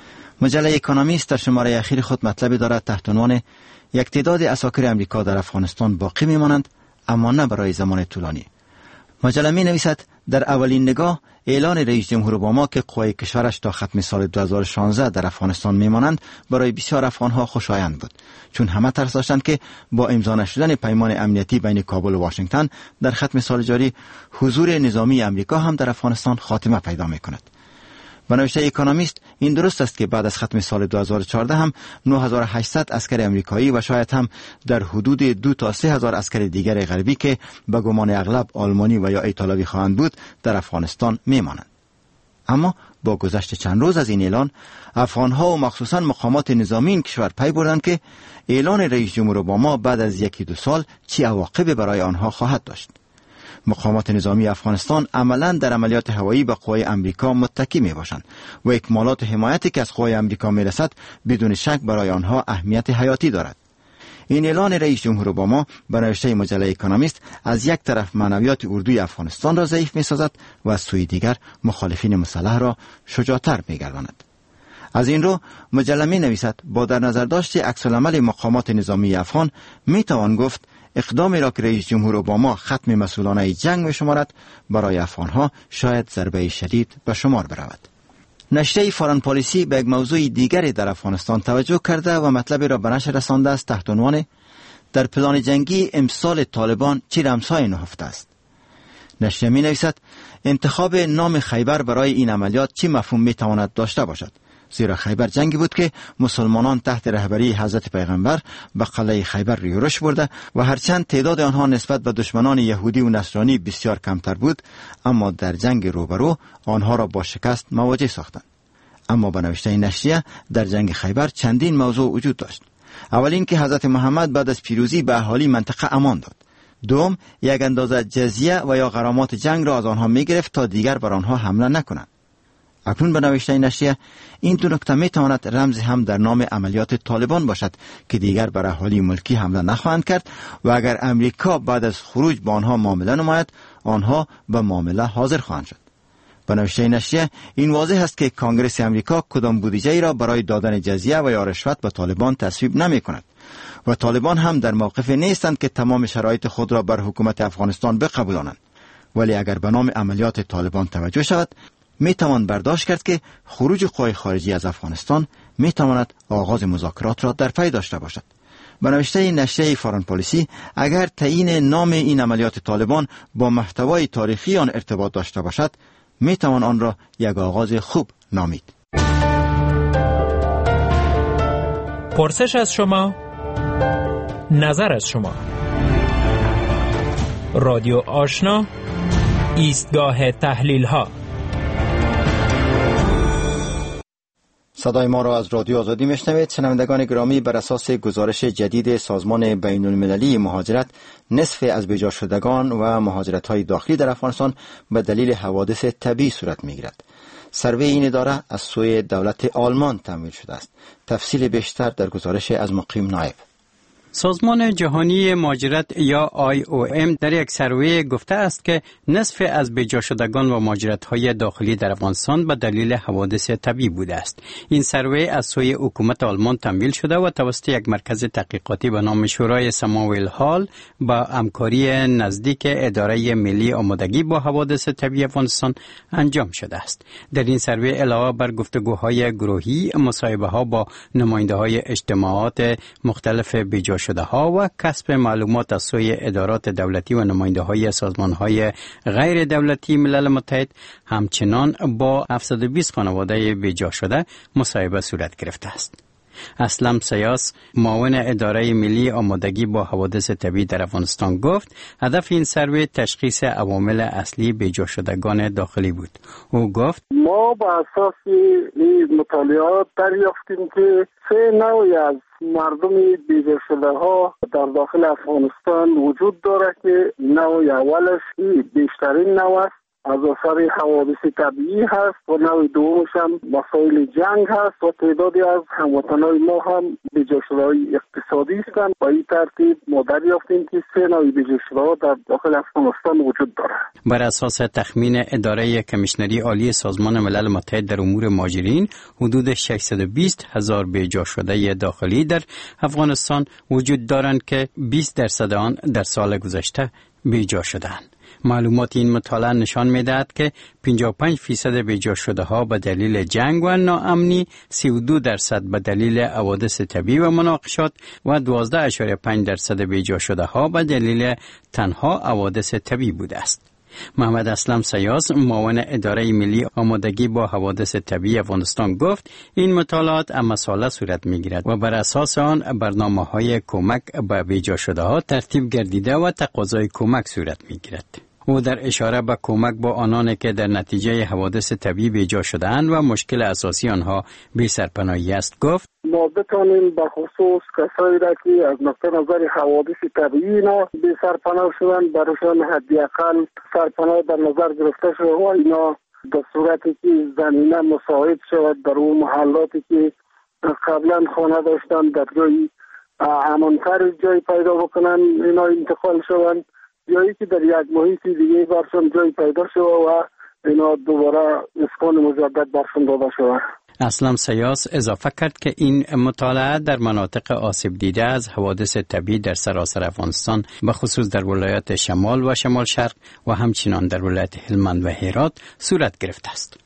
مجله اکونومیست در شماره اخیر خود مطلبی دارد تحت عنوان یک تعداد عساکر امریکا در افغانستان باقی میمانند اما نه برای زمان طولانی. مجله می نویسد در اولین نگاه اعلان رئیس جمهور اوباما که قوای کشورش تا ختم سال دو هزار و شانزده در افغانستان میمانند برای بسیار افغانها خوشایند بود، چون همه ترس داشتند که با امضا نشدن پیمان امنیتی بین کابل و واشنگتن در ختم سال جاری حضور نظامی امریکا هم در افغانستان خاتمه پیدا میکند. به نوشته اکونومیست این درست است که بعد از ختم سال دو هزار و چهارده هم نه هزار و هشتصد عسکر امریکایی و شاید هم در حدود دو تا سه هزار عسکر دیگر غربی که به گمان اغلب آلمانی و یا ایتالوی خواهند بود در افغانستان میمانند. اما با گذشت چند روز از این اعلان، افغانها و مخصوصا مقامات نظامی این کشور پی بردند که اعلان رئیس جمهور اوباما بعد از یکی دو سال چه عواقبی برای آنها خواهد داشت. مقامات نظامی افغانستان عملاً در عملیات هوایی به قوای امریکا متکی می باشند و اکمالات حمایتی که از قوای امریکا می رسد بدون شک برای آنها اهمیت حیاتی دارد. این اعلان رئیس جمهور اوباما به نوشته مجله اکونومیست از یک طرف معنویات اردوی افغانستان را ضعیف می سازد و از سوی دیگر مخالفین مسلح را شجاعتر می گرداند. از این رو مجله می نویسد با در نظر داشت عکس‌العمل مقامات نظامی افغان می توان گفت اقدامی را که رئیس جمهور اوباما ختم مسئولانه جنگ می شمارد برای افغانها شاید ضربه شدید به شمار برود. نشریه فارن پالیسی به یک موضوع دیگری در افغانستان توجه کرده و مطلبی را به نشر رسانده است تحت عنوان در پلان جنگی امسال طالبان چه رمزهای نهفته است. نشریه می نویسد انتخاب نام خیبر برای این عملیات چه مفهوم می تواند داشته باشد، زیرا خیبر جنگی بود که مسلمانان تحت رهبری حضرت پیغمبر به قلعه خیبر یورش برده و هرچند تعداد آنها نسبت به دشمنان یهودی و نصرانی بسیار کمتر بود، اما در جنگ روبرو آنها را با شکست مواجه ساختند. اما به نوشته نشریه در جنگ خیبر چندین موضوع وجود داشت. اول این که حضرت محمد بعد از پیروزی به اهالی منطقه امان داد. دوم، یک اندازه جزیه و یا غرامات جنگ را از آنها می گرفت تا دیگر بر آنها حمله نکنند. اکنون به نوشته نشریه این دو نکته می تواند رمز هم در نام عملیات طالبان باشد که دیگر بر اهالی ملکی حمله نخواهند کرد و اگر امریکا بعد از خروج با آنها معامله نماید، آنها به معامله حاضر خواهند شد. به نوشته نشریه این واضح است که کانگرس امریکا کدام بودجه‌ای را برای دادن جزیه و یا رشوت به طالبان تصویب نمی کند و طالبان هم در موقف نیستند که تمام شرایط خود را بر حکومت افغانستان بقبولانند. ولی اگر به نام عملیات طالبان توجه شود، می توان برداشت کرد که خروج قوای خارجی از افغانستان می تواند آغاز مذاکرات را در پی داشته باشد. به نوشته نشریه فارن پالیسی اگر تعیین نام این عملیات طالبان با محتوای تاریخی آن ارتباط داشته باشد، می توان آن را یک آغاز خوب نامید. پرسش از شما، نظر از شما. رادیو آشنا، ایستگاه تحلیل ها. صدای ما را از رادیو آزادی میشنوید. شنوندگان گرامی، بر اساس گزارش جدید سازمان بین المللی مهاجرت، نصف از بجا شدگان و مهاجرت های داخلی در افغانستان به دلیل حوادث طبیعی صورت میگیرد. سروی این اداره از سوی دولت آلمان تمویل شده است. تفصیل بیشتر در گزارش از مقیم نایب. سازمان جهانی مهاجرت یا آی او ام در یک سروی گفته است که نصف از بجا شدگان و مهاجرت‌های داخلی در افغانستان به دلیل حوادث طبیعی بوده است. این سروی از سوی حکومت آلمان تمویل شده و توسط یک مرکز تحقیقاتی به نام شورای سماویل هال با همکاری نزدیک اداره ملی آمادگی با حوادث طبیعی افغانستان انجام شده است. در این سروی علاوه بر گفتگوهای گروهی، مصاحبه‌ها با نماینده‌های اجتماعات مختلف بجا شده ها و کسب معلومات از سوی ادارات دولتی و نماینده های سازمان های غیر دولتی ملل متحد، همچنان با هفتصد و بیست خانواده بیجا شده مصاحبه صورت گرفته است. اسلم سیاس، معاون اداره ملی آمادگی با حوادث طبیعی در افغانستان، گفت هدف این سروی تشخیص عوامل اصلی بیجا شدگان داخلی بود. او گفت ما با اساس این مطالعات دریافتیم که سه نوعی از مردم بیجا شده ها در داخل افغانستان وجود داره که نوع اولش بیشترین نوع است، از اثر حوادث طبیعی هست و نوع دومش هم مسائل جنگ هست و تعدادی از هموطنان ما هم بیجا شده‌های اقتصادی هستند. با این ترتیب ما دریافتیم که سه نوع بیجا شده‌ها در داخل افغانستان وجود داره. بر اساس تخمین اداره کمیشنری عالی سازمان ملل متحد در امور مهاجرین، حدود ششصد و بیست هزار بیجا شده داخلی در افغانستان وجود دارند که بیست درصد آن در سال گذشته بیجا شدند. معلومات این مطالعه نشان می‌دهد که پنجاه و پنج فیصد بیجا شده ها به دلیل جنگ و ناامنی، سی و دو درصد به دلیل حوادث طبیعی و مناقشات و دوازده اشاره پنج درصد بیجا شده ها به دلیل تنها حوادث طبیعی بوده است. محمد اسلم سیاس، معاون اداره ملی آمادگی با حوادث طبیعی افغانستان، گفت این مطالعات اما ساله صورت می‌گیرد و بر اساس آن برنامه‌های کمک به بیجا شده ها ترتیب گردیده و تقاضای کمک صورت می‌گیرد. او در اشاره به کمک با آنانی که در نتیجه حوادث طبیعی بیجا شده‌اند و مشکل اساسی آنها بی سرپناهی است گفت ما بتانیم به خصوص کسایی را که از نقطه نظر حوادث طبیعی اینا بی سرپناه شدن برایشان حداقل سرپناه در نظر گرفته شده و اینا در صورتی که زمینه مساعد شود در اون محلاتی که قبلا خانه داشتن در جایی امانتر جای پیدا بکنن اینا انتقال شوند، یا ای که در یک محیط دیگه برشان جای پیدا شده و اینا دوباره اسکان مجدد برشان داده شده. اسلم سیاس اضافه کرد که این مطالعه در مناطق آسیب دیده از حوادث طبیعی در سراسر افغانستان، به خصوص در ولایات شمال و شمال شرق و همچنان در ولایت هلمند و هرات صورت گرفته است.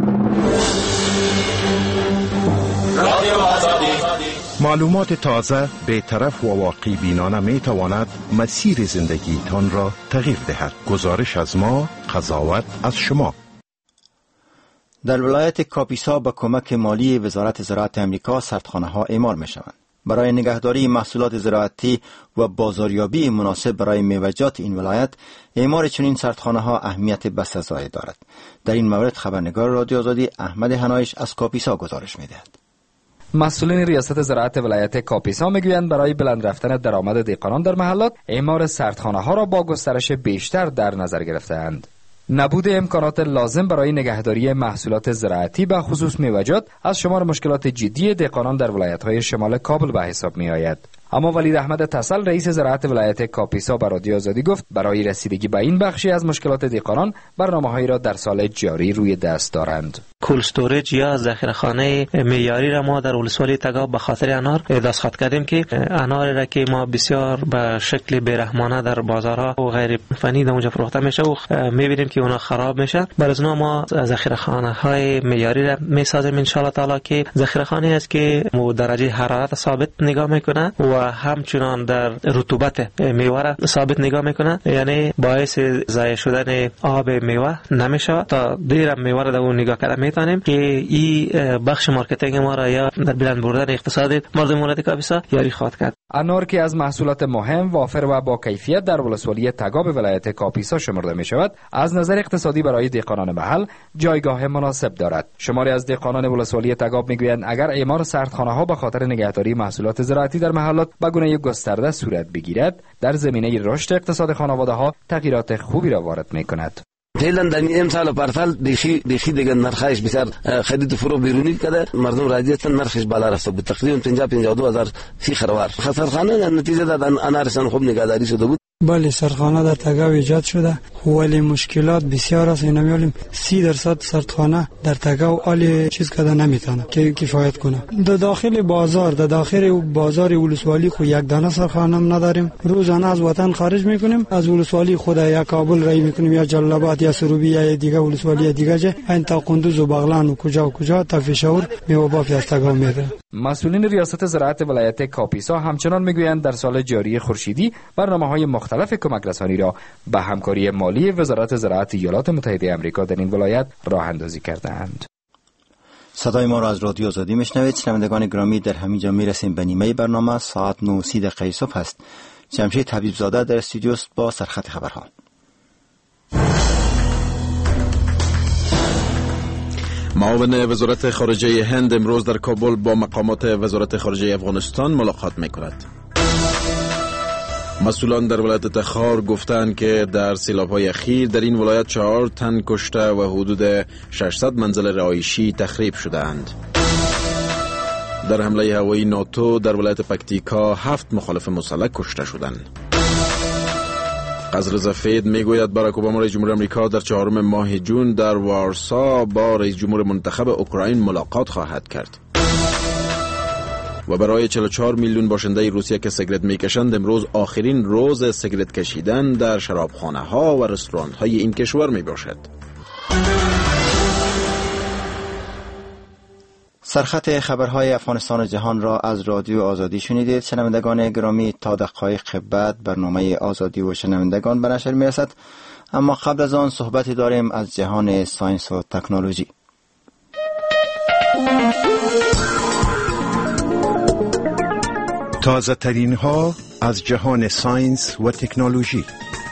رادیو آزادی، معلومات تازه، بی‌طرف و واقعی بینانه می تواند مسیر زندگی تان را تغییر دهد. گزارش از ما، قضاوت از شما. در ولایت کاپیسا با کمک مالی وزارت زراعت امریکا سردخانه ها اعمار می شوند. برای نگهداری محصولات زراعتی و بازاریابی مناسب برای میوه‌جات این ولایت، اعمار چنین سردخانه ها اهمیت بسزایی دارد. در این مورد خبرنگار رادیو آزادی احمد هنایش از کاپیسا گزارش می دهد. مسئولین ریاست زراعت ولایت کاپیسا میگویند برای بلند رفتن درآمد دهقانان در محلات، اعمار سردخانه ها را با گسترش بیشتر در نظر گرفته‌اند. نبود امکانات لازم برای نگهداری محصولات زراعتی به خصوص میوه‌جات از شمار مشکلات جدی دهقانان در ولایت‌های شمال کابل به حساب می‌آید. اما ولید احمد تسل، رئیس زراعت ولایت کاپیسا، به رادیو آزادی گفت برای رسیدگی به این بخشی از مشکلات دهقانان برنامه‌هایی را در سال جاری روی دست دارند. کول استوریج یا ذخیره‌خانه معیاری را ما در ولسوالی تگاب به خاطر انار دستخط کردیم که انار را که ما بسیار به شکل بی‌رحمانه در بازارها و غیر فنی در اونجا فروخته میشه و می‌بینیم که اونا خراب میشه. برای از ما ذخیره‌خانه‌های معیاری را می‌سازیم ان شاء الله تعالی که ذخیره‌خانه است که درجه حرارت ثابت نگاه میکنه و و همچنان در رطوبت میوه را ثابت نگاه میکنه، یعنی باعث ضایع شدن آب میوه نمیشه. تا دیر میوه را در اون نگاه کردن میتونیم که این بخش مارکتینگ ما را یا در بلند بردن اقتصاد مردم ولایت کاپیسا یاری خواهد کرد. انار که از محصولات مهم، وافر و با کیفیت در ولسوالی تگاب ولایت کاپیسا شمرده می شود، از نظر اقتصادی برای دهقانان محل جایگاه مناسب دارد. شماری از دهقانان ولسوالی تگاب میگویند اگر اعمار سردخانه ها به خاطر نگهداری محصولات زراعتی در محلات به گونه گسترده صورت بگیرد، در زمینه رشد اقتصاد خانواده ها تغییرات خوبی را وارد می کند. فعلا در این سال پارسال دیشی دیشی دیگه نرخش بسیار خرید و فروخت بیرونی کرده، مردم راضی هستند، نرخش بالا رفته بود، تقریبا پنجاه پنجاه و دو هزار سی خروار. خسارخانه نتیجه داد انارشان خوب نگهداری شده بود. بله، سردخانه در تگاو ایجاد شده ولی مشکلات بسیار است. اینا میولیم سی درصد سردخانه در تگاو عالی چیز کده نمیتونه که کفایت کنه. در داخل بازار در داخل بازار ولسوالی خود یک دانه سردخانه هم نداریم. روزانه از وطن خارج میکنیم، از ولسوالی خود یا کابل رای میکنیم یا جلال آباد یا سروبی یا دیگه ولسوالی دیگه جه این تا قندوز و بغلان و کجا و کجا تا فشور میوه بافی از تگاو میده. مسئولین ریاست زراعت ولایت کاپیسا همچنان میگویند در سال جاری خورشیدی برنامه‌های مختلف کمک رسانی را به همکاری مالی وزارت زراعت ایالات متحده آمریکا در این ولایت راه اندازی کردند. صدای ما را از رادیو آزادی میشنوید. شنوندگان گرامی، در همین جا میرسیم به نیمه برنامه. ساعت نه و سی دقیقه صبح است. جمشید حبیب زاده در استودیو است با سرخط خبرها. معاون وزارت خارجه هند امروز در کابل با مقامات وزارت خارجه افغانستان ملاقات میکند. مسئولان در ولایت تخار گفتند که در سیلاب‌های اخیر در این ولایت چهار تن کشته و حدود ششصد منزل رهایشی تخریب شدند. در حمله هوایی ناتو در ولایت پکتیکا هفت مخالف مسلح کشته شدند. قصر سفید میگوید باراک اوباما رئیس جمهور آمریکا در چهارم ماه جون در وارسا با رئیس جمهور منتخب اوکراین ملاقات خواهد کرد. و برای چهل و چهار میلیون باشنده روسیه که سیگرت میکشند امروز آخرین روز سیگرت کشیدن در شرابخانه ها و رستوران های این کشور می باشد. سرخط خبرهای افغانستان و جهان را از رادیو آزادی شنیدید. شنوندگان گرامی، تا دقایق بعد برنامه آزادی و شنوندگان به نشر می رسد، اما قبل از آن صحبتی داریم از جهان ساینس و تکنولوژی. تازه ترین ها از جهان ساینس و تکنولوژی.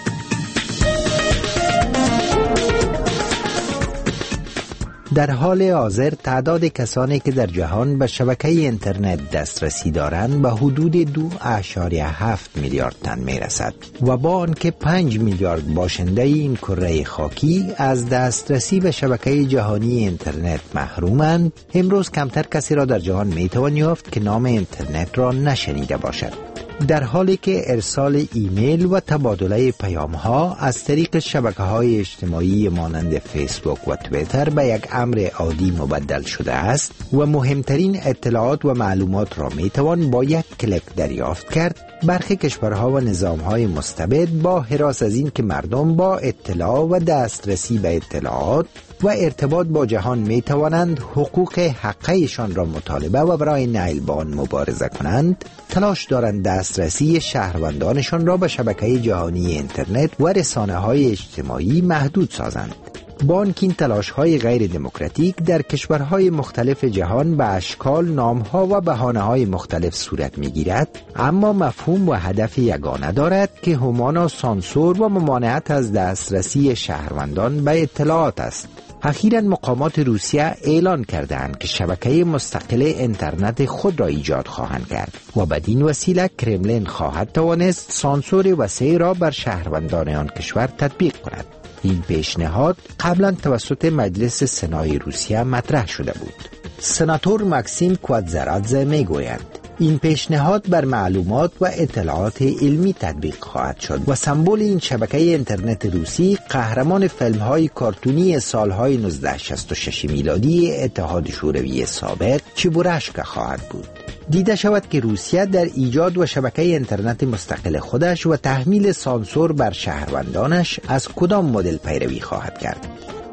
در حال حاضر تعداد کسانی که در جهان به شبکه اینترنت دسترسی دارند به حدود دو اعشاریه هفت میلیارد تن می رسد و با آنکه پنج میلیارد باشنده این کره خاکی از دسترسی به شبکه جهانی اینترنت محرومند، امروز کمتر کسی را در جهان می توان یافت که نام اینترنت را نشنیده باشد. در حالی که ارسال ایمیل و تبادله پیام ها از طریق شبکه های اجتماعی مانند فیسبوک و تویتر به یک امر عادی مبدل شده است و مهمترین اطلاعات و معلومات را می توان با یک کلیک دریافت کرد، برخی کشورها و نظامهای مستبد با هراس از این که مردم با اطلاع و دسترسی به اطلاعات و ارتباط با جهان می توانند حقوق حقیقیشان را مطالبه و برای نیل به آن مبارزه کنند، تلاش دارند دسترسی شهروندانشان را به شبکه جهانی اینترنت و رسانه‌های اجتماعی محدود سازند. با آنکه این تلاش‌های غیر دموکراتیک در کشورهای مختلف جهان به اشکال، نام‌ها و بهانه‌های مختلف صورت می‌گیرد، اما مفهوم و هدف یگانه دارد که همانا سانسور و ممانعت از دسترسی شهروندان به اطلاعات است. اخیراً مقامات روسیه اعلان کردند که شبکه مستقل اینترنت خود را ایجاد خواهند کرد و بدین وسیله کرملین خواهد توانست سانسور وسیع را بر شهروندان آن کشور تطبیق کند. این پیشنهاد قبلا توسط مجلس سنای روسیه مطرح شده بود. سناتور ماکسیم کواتزرادزه میگویند این پیشنهاد بر معلومات و اطلاعات علمی تطبیق خواهد شد و سمبل این شبکه اینترنت روسی قهرمان فیلم‌های کارتونی سالهای نوزده شصت و شش میلادی اتحاد شوروی سابق چبورشکا خواهد بود. دیده شود که روسیه در ایجاد و شبکه اینترنت مستقل خودش و تحمیل سانسور بر شهروندانش از کدام مدل پیروی خواهد کرد.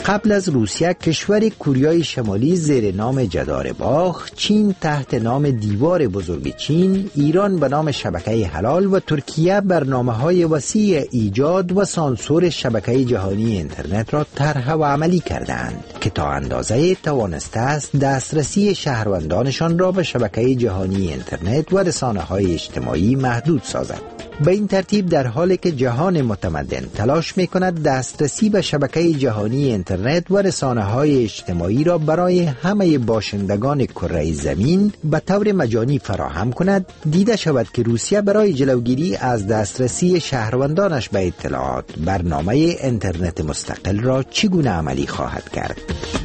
قبل از روسیه کشور کوریای شمالی زیر نام جدار باخ، چین تحت نام دیوار بزرگ چین، ایران به نام شبکه حلال و ترکیه برنامه‌های وسیع ایجاد و سانسور شبکه جهانی اینترنت را طرح و عملی کردند که تا اندازه توانسته است دسترسی شهروندانشان را به شبکه جهانی اینترنت و رسانه‌های اجتماعی محدود سازد. به این ترتیب در حالی که جهان متمدن تلاش می‌کند دسترسی به شبکه جهانی اینترنت و رسانه‌های اجتماعی را برای همه باشندگان کره زمین به طور مجانی فراهم کند، دیده شود که روسیه برای جلوگیری از دسترسی شهروندانش به اطلاعات برنامه اینترنت مستقل را چگونه عملی خواهد کرد.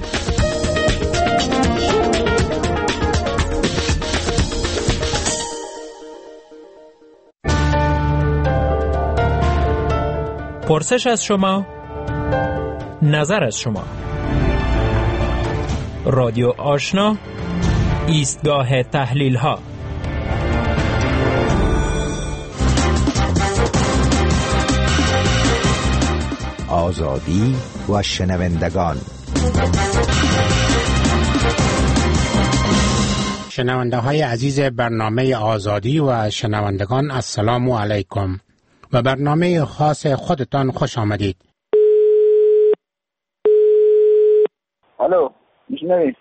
پرسش از شما، نظر از شما. رادیو آشنا، ایستگاه تحلیل ها. آزادی و شنوندگان. شنونده های عزیز برنامه آزادی و شنوندگان، السلام علیکم و برنامه خاص خودتان خوش آمدید. الو، میشنوید؟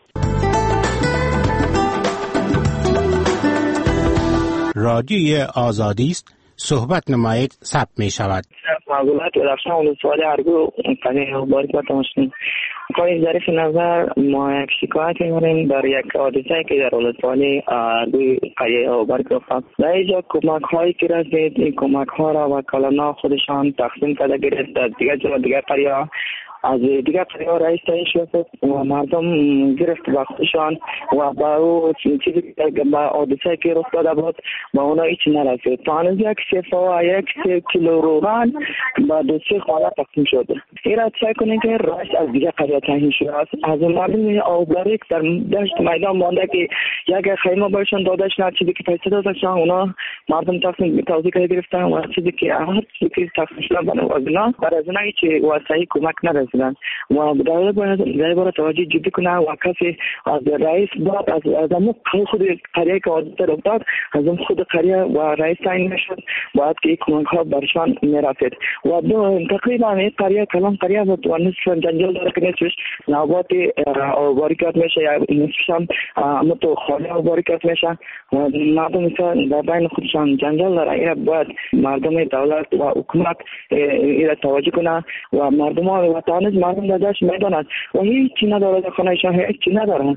رادیوی آزادی است، صحبت نمایید، ثبت می شود. معلومات رفتن ولسوالی ارگو قضیه باریکات ماشین کاری ظریف نظر ما یک شکایتی داریم در یک حادثه که در ولسوالی ارگو قضیه باریکات در اینجا کمک هایی که رسید، این کمک ها را وکالنا خودشان تقسیم کرده گرفت در دیگر جمع دیگر قریه از دیگر قریه رئیس تعیین شد و مردم گرفت به خودشان و با او چیزی که با حادثه که رخ داده بود با اونا هیچ نرسید. تا هنوز یک سفا و یک سه کیلو روغن با دو سه خانه تقسیم شده. این را سعی کنید که رئیس از دیگر قریه تعیین شده است. از مردم آوبریک در دشت میدان مانده که یک خیمه برشان داده شد، چیزی که پیسه داده شد اونا مردم تقسیم توزیع کرده گرفتن و چیزی که هر چیزی که تقسیم شده بنا بر از اونا هیچ واسطه‌ای کمک نرسید و دولت باید باید توجه جدی کنه و کسی از رئیس باید از از همون خود قریه که حادثه رخ داد از اون خود قریه و رئیس تعیین نشد باید که کمک ها برشان میرسید و دو تقریبا این قریه کلان قریه بود و نصف جنجال داره که نصفش نوبات باریکات میشه یا نصفش هم اما تو خالی باریکات میشه و مردم مثلا در بین خودشان جنجال داره. این باید مردم دولت و حکومت این توجه کنه و مردم ها و تانز مردم دادش میداند و هیچی نداره در خانهشان، هیچی ندارن.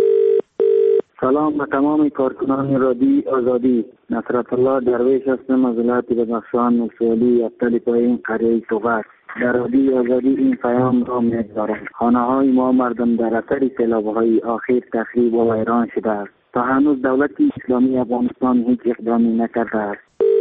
سلام به تمام کارکنان رادیو آزادی. نصرت الله درویش هستم از ولایت بدخشان مشوالی ابتل پایین قریه صغر. در رادیو آزادی این پیام را می‌گذارم. خانه‌های ما مردم در اثر سیلاب‌های اخیر تخریب و ویران شده است. تا هنوز دولت اسلامی افغانستان هیچ اقدامی نکرده است.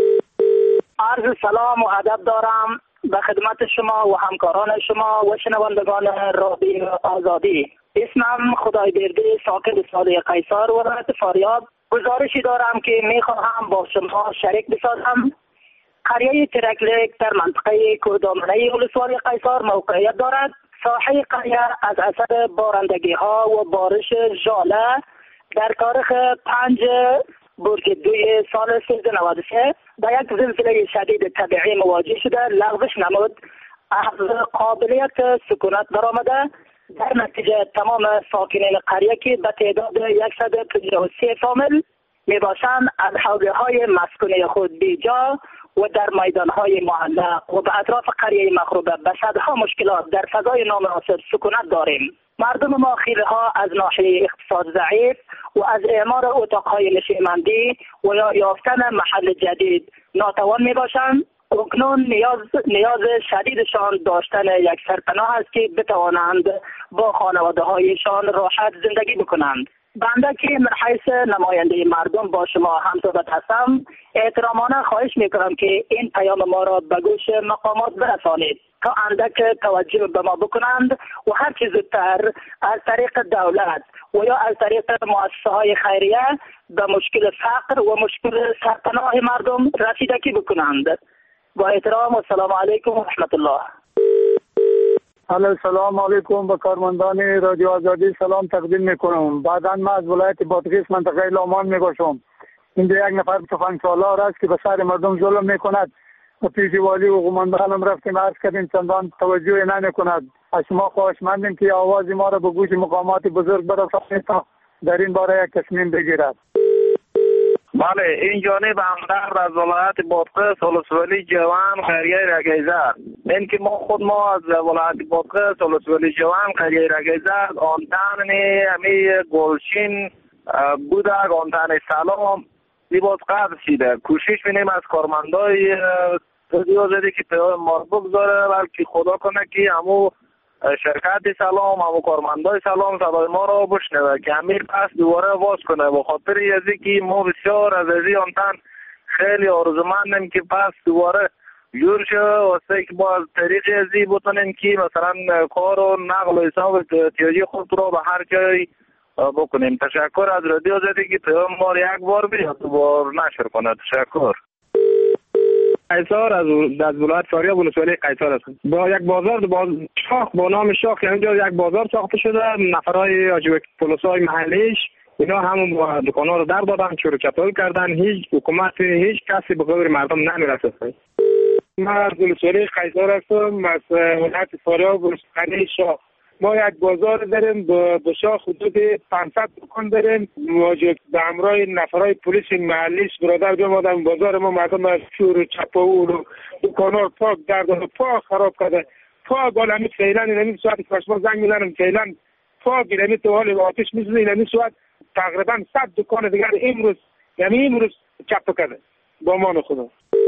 عرض سلام و ادب دارم به خدمت شما و همکاران شما و شنوندگان رادیو آزادی. اسمم خدای برده ساکن ساده قیصر ولایت فاریاب. گزارشی دارم که میخواهم با شما شریک بسازم. قریه ترکلک در منطقه کوهدامنه ولسوالی قیصر موقعیت دارد. ساحه قریه از اثر بارندگی ها و بارش ژاله در تاریخ پنج برج دوی سال سیزده نود و سه با یک زلزله شدید طبیعی مواجه شده، لغزش نمود از قابلیت سکونت درآمده. در نتیجه تمام ساکنین قریه که به تعداد صد و پنجاه و سه فامیل می باشند از حوزه های مسکونی خود بیجا و در میدان های معلق و به اطراف قریه مخروبه به صدها مشکلات در فضای نامناسب سکونت داریم. مردم ما خیره ها از ناحیه اقتصاد ضعیف و از اعمار اتاقهای نشیمندی و یا یافتن محل جدید ناتوان می باشند. اکنون نیاز نیاز شدیدشان داشتن یک سرپناه است که بتوانند با خانواده هایشان راحت زندگی بکنند. بنده که من حیث نماینده مردم با شما همصحبت هستم، احترامانه خواهش میکنم که این پیام ما را به گوش مقامات برسانید تا اندک توجه به ما بکنند و هر چیز زودتر از طریق دولت و یا از طریق مؤسسه های خیریه به مشکل فقر و مشکل سرپناه مردم رسیدگی بکنند. با احترام و سلام علیکم و رحمت الله. سلام علیکم به کارمندان رادیو آزادی سلام تقدیم میکنم. بعداً من از ولایت بادغیس منطقه لامان میباشم. اینجا یک نفر سخن سالار است که به سر مردم ظلم میکند و پیش والی و قماندانم رفتیم عرض کردیم چندان توجه نمیکند. از شما خواهشمندیم که آواز ما را به گوش مقامات بزرگ برسانید تا در این باره یک تصمیم بگیرد. بله، این جانب همدرد از ولایت بادغیس ولسوالی جوان قریه رگیزه. این که ما خود ما از ولایت بادغیس ولسوالی جوان قریه رگیزه آنتن همی گلشین بوده، آنتن سلام لیباس قبل شده. کوشش می‌کنیم از کارمندای رادیو آزادی که پیام ما بگذاره، بلکه خدا کنه که همو شرکت سلام، همو کارمندای سلام صدای ما را بشنوه که امیر پس دوباره آواز کنه. به خاطر ازی که ما بسیار از ازی آنتن خیلی آرزومندیم که پس دوباره جور شه واسه که با از طریق ازی بتونیم که مثلا کار و نقل و حساب احتیاجی خود را به هر جای بکنیم. تشکر از رادیو آزادی که پیام ما یک بار بیاد دوباره نشر کنه. تشکر. قیصر از از ولایت فاریاب ولسوالی قیصر است. با یک بازار باز شاخ با نام شاخ اینجا یک بازار ساخته شده. نفرای آجوک پلیسای محلیش اینا همون دکانا رو در دادن، چور چپل کردن. هیچ حکومت هیچ کسی به قدر مردم نمیرسه. من از ولسوالی قیصر هستم، از ولایت فاریاب ولسوالی شاخ. ما یک بازار داریم به شاخ حدود پانصد دکان داریم. واجب به همراه نفرای پلیس محلیش برادر بیام آدم بازار ما مردم از چور و چپاول و دکانا پاک در داده، پاک خراب کرده. پاک حالا همی فعلا این همی ساعت کشما زنگ میزنم فعلا پاک این همی تو حال آتش میزنه. این همی ساعت تقریبا صد دکان دیگر امروز یعنی امروز چپ کرده با مان خدا.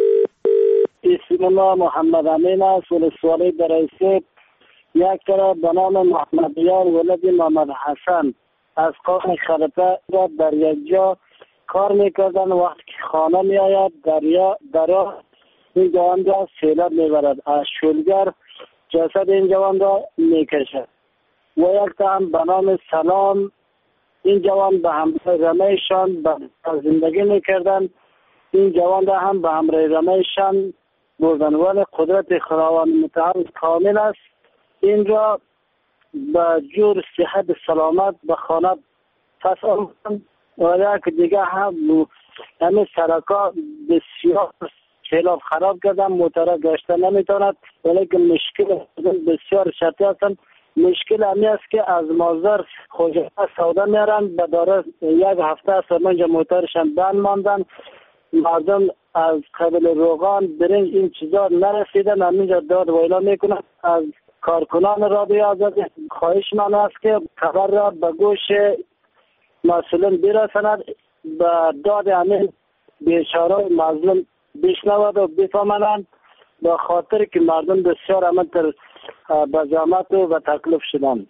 اسم الله محمد امین است، ولسوالی درایسه. یک طرف به نام محمد یار ولد محمد حسن از قوم خرپه در یک جا کار میکردن. وقتی که خانه می آید دریا دریا این جوان را سیلاب میبرد. از شولگر جسد این جوان را میکشد. و یک طرف به نام سلام این جوان به همراه رمیشان زندگی میکردن. این جوان را هم به همراه رمیشان بردن، ولی قدرت خداوند متعال کامل است. این را به جور صحت سلامت به خانه پس آمدن. و یک دیگه هم همه سرکا بسیار سیلاب خراب کردن، موتره گشته نمیتواند، ولی که مشکل بسیار شرطی هستند. مشکل همی است که از مازر خوجه سودا میارن به داره یک هفته است و منجا موترشان بند ماندن. مردم از قبل روغان برنج این چیزا نرسیدن، همینجا داد ویلا میکنن. از کارکنان رادیو آزادی خواهش من است که خبر را به گوش مسئولین برساند، به داد همین بیچاره مظلوم بشنود و بفهمند، به خاطر که مردم بسیار همینطور به زحمت و تکلیف شدن.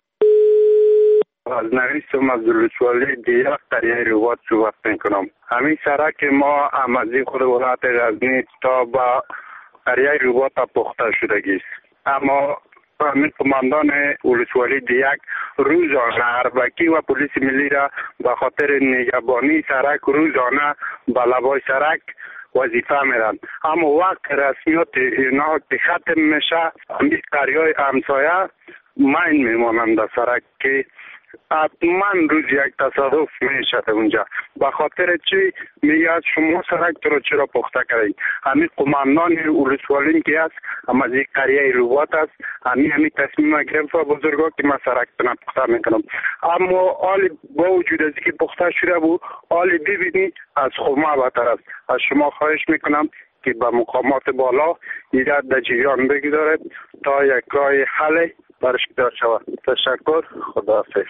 از نویسم از ولسوالی دیگر قریه روبات صحبت میکنم. همین سرک ما امازی خود ولایت غزنی تا با قریه روبات پخته شدگی است. اما همین قماندان ولسوالی دیگر روزانه اربکی و پلیس ملی را به خاطر نگهبانی سرک روزانه به لبای سرک وظیفه میرن. اما وقت رسمیات اینا که ختم میشه همین قریه همسایه مین میمانند در سرک که حتما روز یک تصادف میشه اونجا. به خاطر چی میگه شما سرک رو چرا پخته کردید؟ همین قماندان ولسوالی که است هم از این قریه روبات است، همین همین تصمیم گرفت بزرگا که من سرک رو پخته میکنم. اما حال با وجود از که پخته شده بود حال ببینید از خمه بهتر است. از شما خواهش میکنم که به مقامات بالا ایراد در جریان بگذارد تا یک راه حل برش دار شود. تشکر. خداحافظ.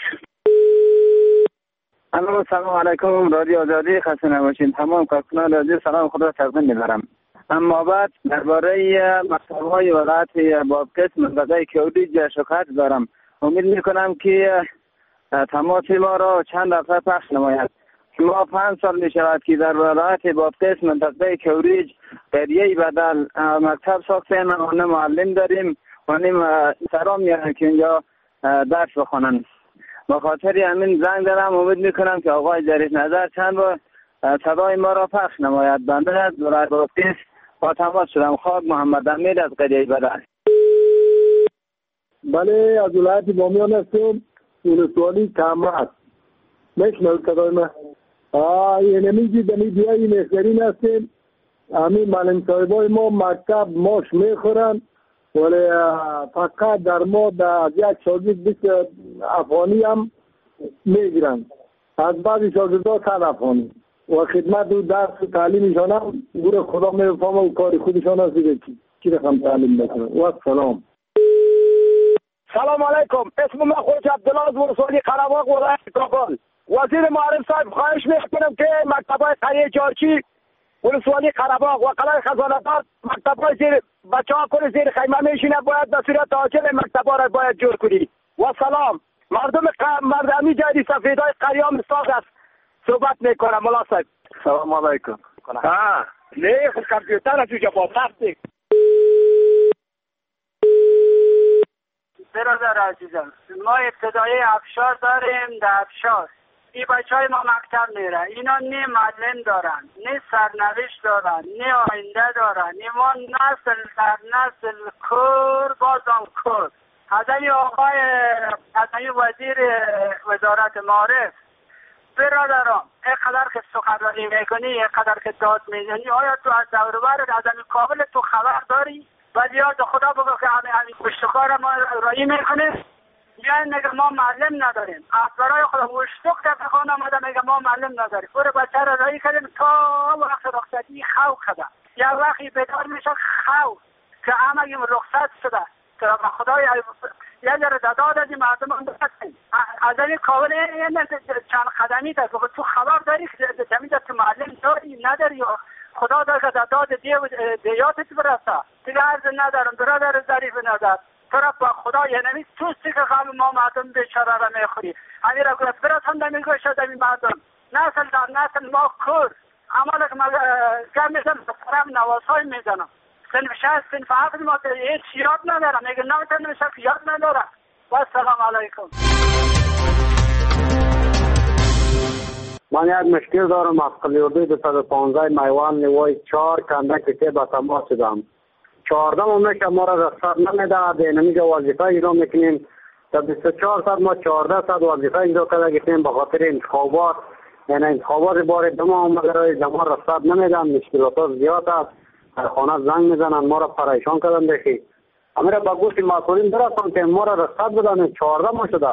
الو سلام علیکم رادیو آزادی، خسته نباشین. تمام کارکنان رادیو سلام خدا تقدیم می‌برم. اما بعد درباره مکتب‌های ولایت بادغیس منطقه کیوریج شکایت دارم. امید می‌کنم که تماس ما را چند دفعه پخش نماید. ما پنج سال می‌شود که در ولایت بادغیس منطقه کیوریج قریه بدل مکتب ساختیم و معلم داریم و نیم سرام میارن که اینجا درس بخونن. با خاطر همین زنگ دارم، امید میکنم که آقای ظریف نظر چند بار صدای ما را پخش نماید. بنده از ولایت بادغیس با تماس شدم. خاک محمد امیر از قریه بدل. بله از ولایت بامیان هستیم، ولسوالی کمرد. میشنوید صدای من؟ آه این همیجی دمی دیایی مهترین هستیم. همین معلم صاحبای ما مکتب ماش میخورن، ولی فقط در ما در یک شاگرد بیست افغانی هم میگیرن، از بعضی شاگردها صد افغانی و خدمت و درس و تعلیمشان هم گوره خدا میفهمه و کار خودشان هست دیگه چی چی رقم تعلیم میکنه. و سلام. سلام علیکم. اسم من خوش عبدالله ورسولی قره‌باغ ولایت کابل. وزیر معارف صاحب خواهش میکنم که مکتب‌های قریه جارچی ولسوالی قره‌باغ و قلعه خزانه‌آباد مکتب‌های زیر بچه‌ها کل زیر خیمه میشینه، باید به صورت عاجل مکتب‌ها را باید جور کنی. و سلام. مردم مردمی جدی سفیدای قریام استاد است صحبت میکنم. مولا صاحب سلام علیکم. ها نه کامپیوتر از جوجا با پلاستیک. برادر عزیزم، ما ابتدایی افشار داریم. در افشار این بچه های ما مکتب میره، اینا نه معلم دارن، نه سرنوشت دارن، نه آینده دارن. ما نسل در نسل کور بازم کور. از این آقای از این وزیر وزارت معارف برادران اینقدر که سخنرانی میکنی، اینقدر که داد میزنی، آیا تو از دور و بر از این کابل تو خبر داری؟ ولی یاد خدا بگو که همین همین کشتکار ما رایی میکنه. میان میگه ما معلم نداریم، از برای خدا وشتک در خانه آمده میگه ما معلم نداریم. برو بچه را رایی کردیم تا وقت رخصتی خوف کده، یا وقتی بیدار میشه خوف که همه این رخصت شده که خدای یه ذره دادا دادی مردم هم بسید از این کابل چند خدمی ده تو خبر داری که زمین تو معلم داری نداری؟ خدا داره که داد دیاتت برسه دیگه عرض ندارم. برادر ظریف نظر طرف با خدا یه نمی توستی که غم ما مردم بیچاره را میخوری. همین را گفت برات هم نمیگوی شد این مردم نسل در نسل ما کور عمال که ما گم میزن طرف نوازهای میزنم سنف شهست سنف حقی ما هیچ یاد ندارم میگه نمیتن میشه که یاد ندارم. و السلام علیکم. من یک مشکل دارم. از قلیوردی دو صد و پانزده میوان نوای چهار کندک که به تماس شدم. چهارده ممیشه ما را رخصت نمیده. دینمیج وظیفه ایرا میکنیم. تا بیست و چهار ساعت ما چهارده ساعت وظیفه ایرا کرده گفتیم به خاطر انتخابات، یعنی انتخابات بار دو ماه آمده رای ما رخصت نمیدن. مشکلات زیاد است. در خانه زنگ میزنن ما را پریشان کردن. بخی امیر با گوشت مسئولین برسان که ما را رخصت بدن. چهارده ماه شده.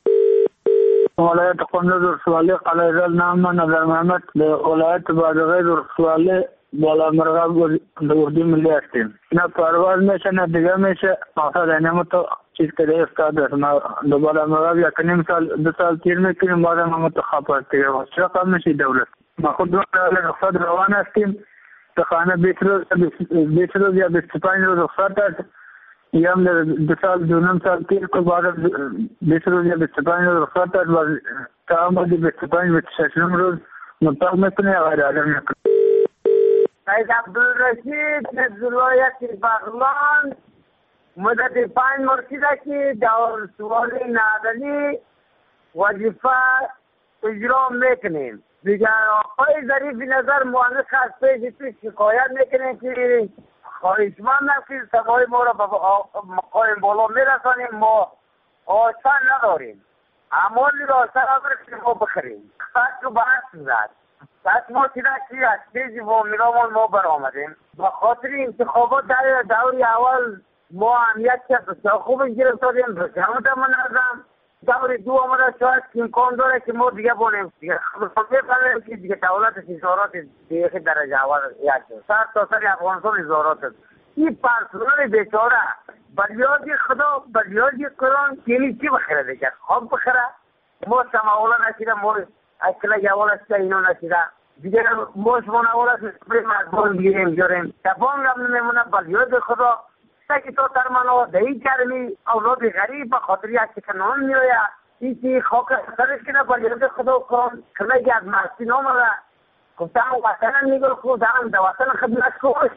ولایت قندوز ولسوالی قلعه زل نام من نظر محمد به ولایت بادغیر ولسوالی بالا مرغاب دوردی ملی هستیم. نه پرواز میشه نه دیگه میشه. مقصد اینم تو چیز که دیگه استاد است. ما دو بالا مرغاب یک نیم سال دو سال تیر میکنیم بعد ما متخاب است دیگه. چرا کار میشه دولت؟ ما خود دو رخصت روان هستیم. تو خانه بیست روز بیست روز یا بیست و پنج روز رخصت است. یا هم دو سال دو نیم سال تیر که بعد بیست روز یا بیست و پنج روز رخصت است. و تا هم بودی بیست و پنج بیست و شش روز مطلق میکنه یا غیر عالم میکنه. سید عبدالرشید از ولایت بغلان مدت پنج مرسیده که دور سوال نادلی وظیفه اجرا میکنیم. دیگر آقای ظریف نظر مؤنث از پیش پیش شکایت میکنیم که خواهشمندم که سوای ما را به مقام بالا میرسانیم. ما آسان نداریم. اموالی را آسان نداریم ما بخریم. خط رو بحث زد. پس ما چیده که از پیش وامیرامون ما برآمدیم. به خاطر انتخابات در دوری اول ما اهمیت که خوب گرفتاریم. بسیارمت منظم. دور دو آمده شاید امکان داره که ما دیگه بونیم دیگه بفهمیم که دیگه دولت ازارات دیگه درجه اول یک سر تا سر افغانستان ازارات است. این پرسنال بیچاره بلیاجی خدا بلیاجی قرآن یعنی چی بخیره دیگه؟ خواب بخیره؟ ما سماولا نشیده ما اکلا جوال است که اینو نشیده دیگه ما شما نوال است بریم از بان گیریم جاریم تفان هم نمیمونه بلیاجی خدا که تو در منو دهی کرمی اولاد غریب به خاطر یک کنان میرویه این که خاک سرش کنه بلیاجی خدا کن کنه از مرسی نامده گفتم وطن میگل خود هم در وطن خدمت کن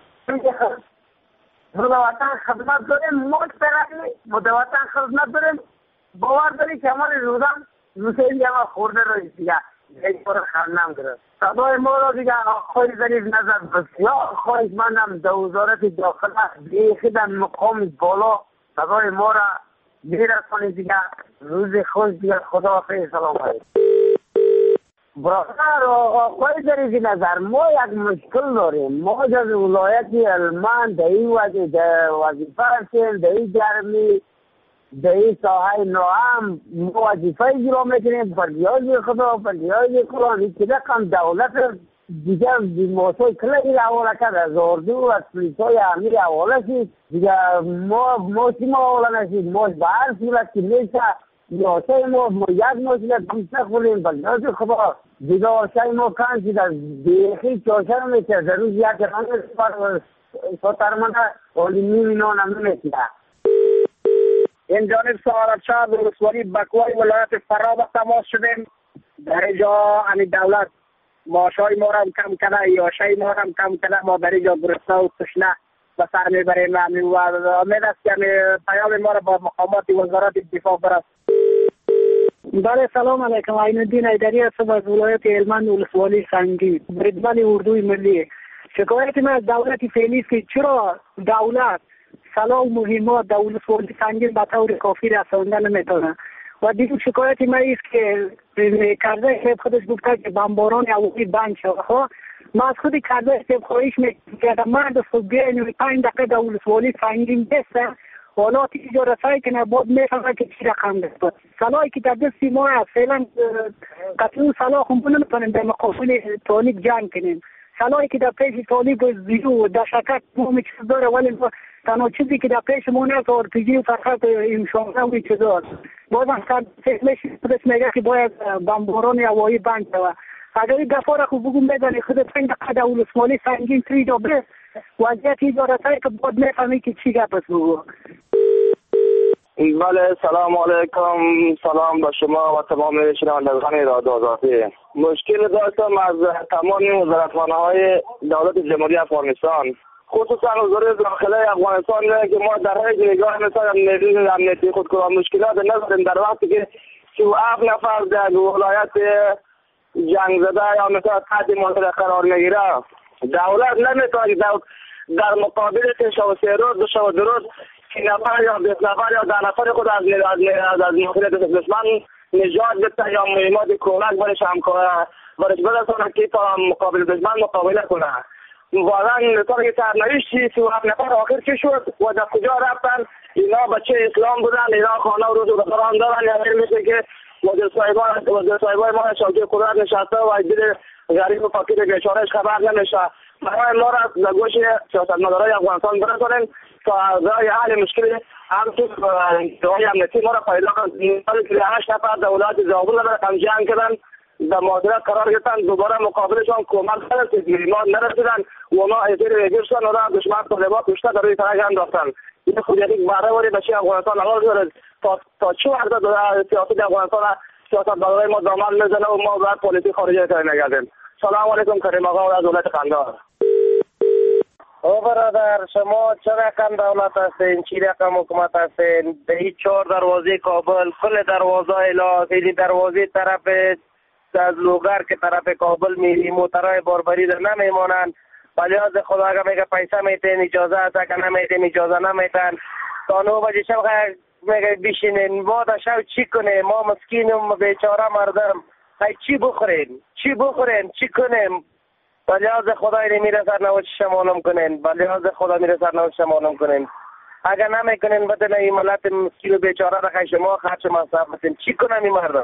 ما در وطن خدمت داریم موج برقی ما در وطن خدمت داریم باور داری که همه روزم روزی همه خورده روی دیگه یک بار خرنم گرفت صدای ما را دیگه آقای ظریف نظر بسیار خواهش منم در وزارت داخله بیخی در مقام بالا صدای ما را دیر کنید دیگه. روز خوش دیگه. خداحافظ. سلام علیکم. برادر آقای دریزی نظر، ما یک مشکل داریم. ما از ولایت هلمند در این وظیفه هستیم، در این گرمی، در این ساحه ناام ما وظیفه اجرا میکنیم. پردیاز خدا، پردیاز قرآن، این که رقم دولت دیگه موسوی کلی حواله کرد، از اردو و از پلیسای امیر حواله شد دیگه. ما موسی ما حواله نشید. ما به هر صورت که میشه نیاسه ما ما یک موسیقی پیسته خولیم. پردیاز خدا دیگه آشای ما کن شد، از بیخی چاشه رو میشه. در روز یک رانه ساترمانه اولی نیمی نانه میشه. این جانب سهارت شهر ولسوالی بکوای ولایت فرا تماس شدیم. در اینجا همی دولت ماشای ما را کم کنه، یاشای ما را کم کنه. ما در اینجا گرسنه و تشنه به سر میبریم و امید است که پیام ما را با مقامات وزارت دفاع برد. بله سلام علیکم. عین الدین ایدری هستم از ولایت هلمند ولسوالی سنگی، بریدمن اردوی ملی. شکایت من از دولت فعلی است که چرا دولت صلاح و مهمات در ولسوالی سنگین به طور کافی رسانده نمیتونه. و دیگر شکایت من است که کرده صاحب خودش گفته که بمباران هوایی بند شد. خب من از خود کرده صاحب خواهش میکردم مرد صبح بیاین پنج دقیقه در ولسوالی سنگین بسته حالا تیجا رسایی که نبود میفهمه که چی رقم دست. صلاحی که در دستی ما هست فعلا قطعی صلاح خونبون نمیتونیم در مقابل طالب جنگ کنیم. صلاحی که در پیش طالب زیرو و در شکت مهم چیز داره، ولی تنها چیزی که در پیش ما هست آرپیجی و فقط امشانه و چیز داره. باز هم فکرش خودش میگه که باید بمباران هوایی بند شود. اگر این دفعه را خوب بگم بدانی خود پنج دقیقه در ولسوالی سنگین تری جا بس وضعیت ایجارت هایی که باید میفهمی که چی گپ است بگو. بله سلام علیکم. سلام به شما و تمام شنوندگان رادیو آزادی. مشکل داشتم از تمام وزارتخانه‌های دولت جمهوری افغانستان، خصوصا وزارت داخله افغانستان که ما در حیث نگاه مثلا امنیتی خودکار مشکلات نداریم. در وقتی که سی و هفت نفر در ولایت جنگ زده یا مثلا تحت ماجرا قرار میگیره، دولت نمیتونه در مقابل تشابه روز دو شب درست سی نفر یا بیست نفر یا ده نفر خود از از از مخالفت دشمن نجات بده یا مهمات کمک برش همکار برش برسونه که تا مقابل دشمن مقابله کنه. واقعا مثلا که سرنوشتی سی و هفت نفر آخر چی شد و در کجا رفتن؟ اینا بچه اسلام بودن، اینا خانه و روز و بخاران دارن. یعنی میشه که وزیر صاحبان وزیر صاحبان ما شوکه قدرت نشسته و دل غریب و فقیر بیچارهش خبر نمیشه. برای ما را در گوش سیاستمدارای افغانستان برسونن تا رای حل مشکل هم تو دعای امنیتی ما را پیدا کنند. هشت نفر در ولایت زابل رفتن جنگ کردن، در ماجرا قرار گرفتن، دوباره مقابلشان کمک نرسید، ما نرسیدن و ما اجیر اجیر شدن و را دشمن طالبان کشته در روی فرنگ انداختن. این خود یک باره وری بچه افغانستان عمل دارد تا تا چه وقت در سیاست افغانستان سیاستمدارای ما دامن میزنه و ما باید پالیسی خارجی کار نگردیم. سلام علیکم. کریم آقا از دولت قندهار. او برادر شما چه رقم دولت هستین؟ چی رقم حکومت هستین؟ به هیچ چهار دروازه کابل کل دروازه الا خیلی دروازه طرف از لوگر که طرف کابل میری موترهای باربری در نمیمانند. ولی از خدا اگر میگه پیسه میتین اجازه هست، اگر نمیتین اجازه نمیتن. تا نو بجه شب میگه بیشینین ما در شب چی کنیم؟ ما مسکینم بیچاره مردم های چی بخورین؟ چی بخورین؟ چی کنیم؟ ولی از خدا میره سرنوشت معلوم کنین. ولی از خدا میره سرنوشت معلوم کنین. اگر نمیکنین بدن این ملت مسکین و بیچاره را خیلی شما خرچ مصرف بسین. چی کنن این مردم؟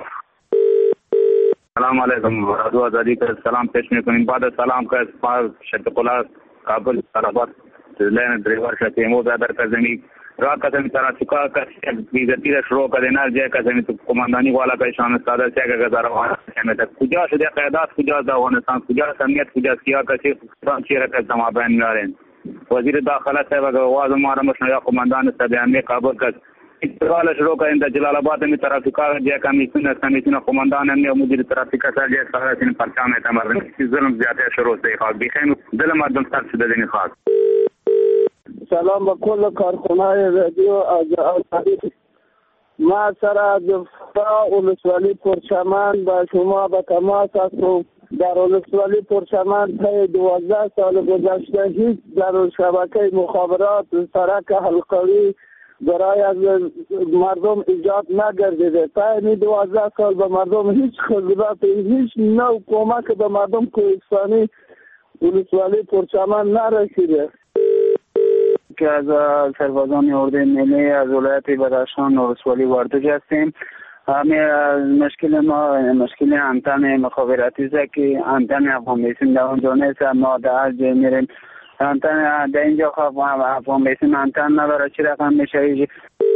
سلام علیکم. رادیو آزادی که سلام پیش میکنیم. بعد سلام که شتقلا کابل سرابات لین دریوار شتیمو در کزمی را کزمی ترافیکا که بیزتی را شروع کردن جای کزمی تو کماندانی والا که شان ساده چه که گذار همت کجا شده قیادات کجا در افغانستان کجا سمیت کجا سیا کسی فرام چیره که سما بین میارن وزیر داخله صاحب آواز ما را مشنیا کماندان سبیانی کابل که استقلال شروع کردن در جلال آباد می ترافیکا جای کمیسیون کمیسیون کماندان امنی و مدیر ترافیکا سر جای سراسین پرچام اعتماد ظلم زیاده شروع شده خواهد بیخیم دل مردم سر شده دینی خواهد. سلام به کل کارکنای رادیو آزادی. ما سر از فتا ولسوالی پرچمن با شما به تماس هستم. در ولسوالی پرچمن طی دوازده سال گذشته هیچ در شبکه مخابرات سرک حلقوی برای از مردم ایجاد نگردیده. تا این دوازده سال به مردم هیچ خدمت، هیچ نوع کمک به مردم کوهستانی ولسوالی پرچمن نرسیده. که از سربازان اردوی ملی از ولایت بدخشان ولسوالی وردوج هستیم. همه مشکل ما مشکل انتن مخابراتی است که انتن افغان بیسیم در اونجا نیست. ما در هر جای میریم انتن در اینجا خب افغان بیسیم انتن نداره. چی رقم میشه؟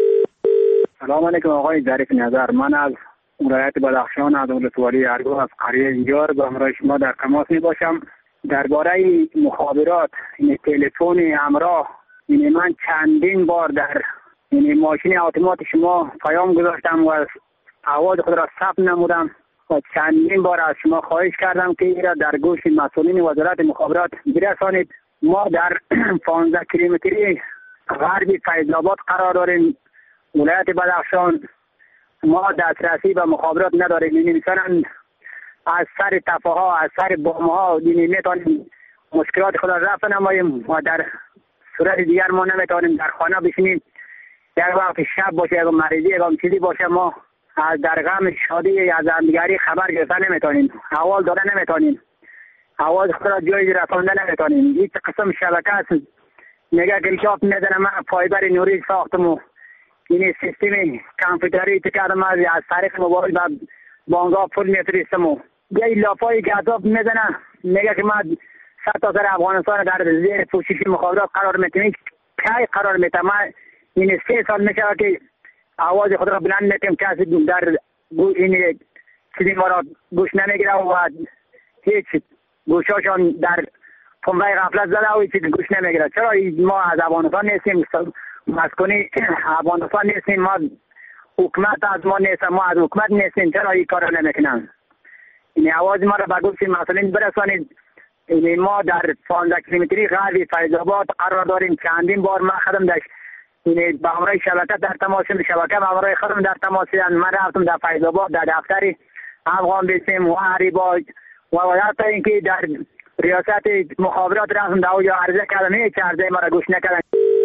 سلام علیکم آقای ظریف نظر. من از ولایت بدخشان از ولسوالی ارگو از قریه اینجار به همراه شما در تماس می باشم. درباره مخابرات این تلفن همراه این من چندین بار در این ماشین اتومات شما پیام گذاشتم و آواز خود را ثبت نمودم و چندین بار از شما خواهش کردم که این را در گوش مسئولین وزارت مخابرات برسانید. ما در پانزده کیلومتری غربی فیض آباد قرار داریم. ولایت بدخشان ما دسترسی به مخابرات نداریم. یعنی مثلا از سر تپه ها از سر بام ها نمیتونیم مشکلات خود را رفع نماییم و در صورت دیگر ما نمیتونیم در خانه بشینیم. یک وقت شب باشه یک مریضی یک چیزی باشه ما از در غم شادی از همدیگری خبر گرفتن نمیتونیم. احوال دادن نمیتونیم. آواز خود را جایی رسانده نمیتونیم. هیچ قسم شبکه است. میگه کلشاف میزنه من فایبر نوری ساختم و این سیستم کامپیوتری که کردم از طریق موبایل و بانگا پول میفرستم و یه لافای گذاب میزنه میگه که من صد تا سر افغانستان در زیر پوشش مخابرات قرار میتونیم. کی قرار میتونم؟ من این سه سال میشه که آواز خود را بلند میتونم کسی در این چیزی ما را گوش نمیگیره و هیچ گوشاشان در پنبه غفلت زده و هیچ گوش نمیگیره. چرا ما از افغانستان نیستیم؟ مسکونی افغانستان نیستیم. ما حکومت از ما نیست. ما از حکومت نیستیم. چرا این کار را نمیکنن؟ این آواز ما را به گوش مسئولین برسانید. این ما در پانزده کیلومتری غربی فیض آباد قرار داریم. چندین بار ما خدم داشت این به همراه شبکه در تماسیم. شبکه به همراه خدم در تماسیم. من رفتم در فیض آباد در دفتر افغان بیسیم و هریبا و حتی اینکه در ریاست مخابرات رفتم در اوجا عرضه کردم. هیچ عرضه ما را گوش نکردن.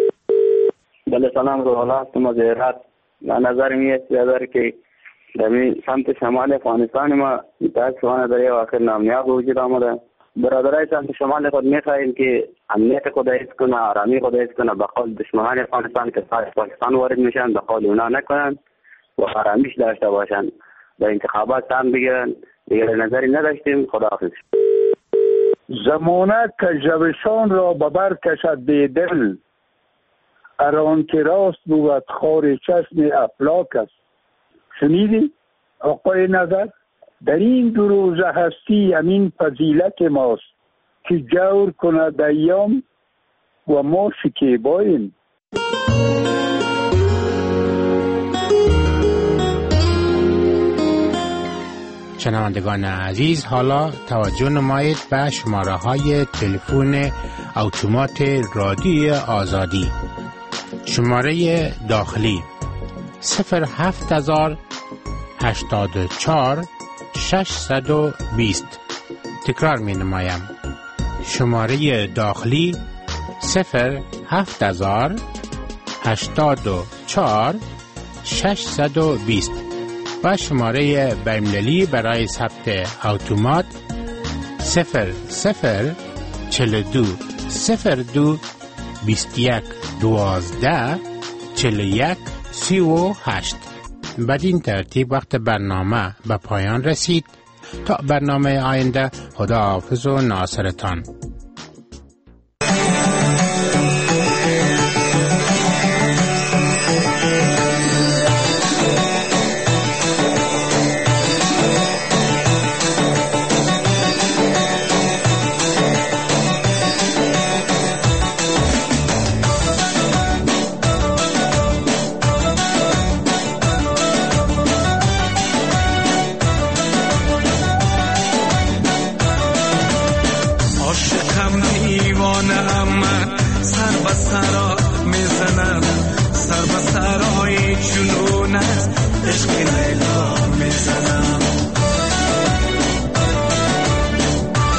بله سلام رو حالا هستم از ایرات. نظر می است بیادر که در سمت شمال افغانستان ما متاسفانه در یک آخر نامیاب وجود آمده. برادرای سمت شمال خود می خواهیم که امنیت خود حفظ کنه، آرامی خود حفظ کنه. به قول دشمنان افغانستان که پاکستان وارد میشن به قول اونا نکنن و آرامیش داشته باشن. در انتخابات هم بگیرن. دیگر نظری نداشتیم. خداحافظ. زمانه کجوشان را ببر کشد بی دل، اران که راست بود خار چشم افلاک است. شنیدی آقای نظر؟ در این دو روزه هستی امین فضیلت ماست که جور کند ایام و ما شکیباییم. شنوندگان عزیز، حالا توجه نمایید به شماره های تلفن اتومات رادیوی آزادی. شماره داخلی صفر هفت هزار هشتاد و چهار ششصد و بیست. تکرار می نمایم. شماره داخلی صفر هفت هزار هشتاد و چهار ششصد و بیست و شماره بین‌المللی برای ثبت اتومات صفر صفر چهل و دو صفر دو بیست و یک دوازده چهل و یک سی و هشت. بدین ترتیب وقت برنامه به پایان رسید. تا برنامه آینده، خداحافظ و ناصرتان.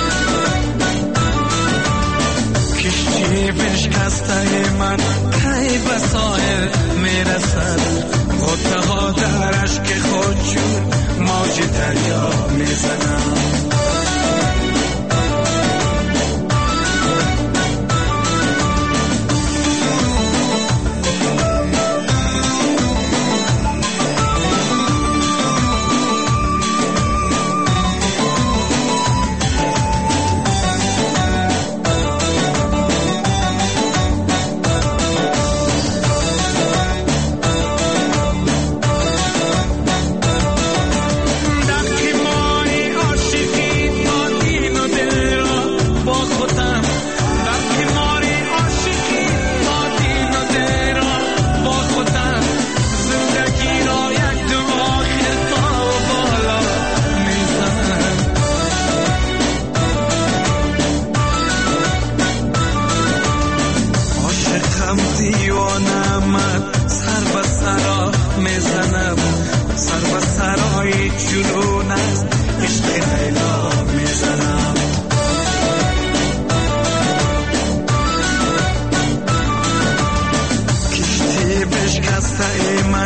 من به ساحل میرسد، غوطه ها در اشک خود چون موج دریا میزنم.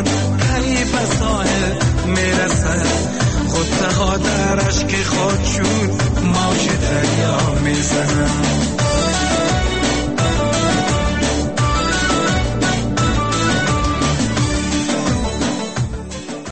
خود در اشک خود چون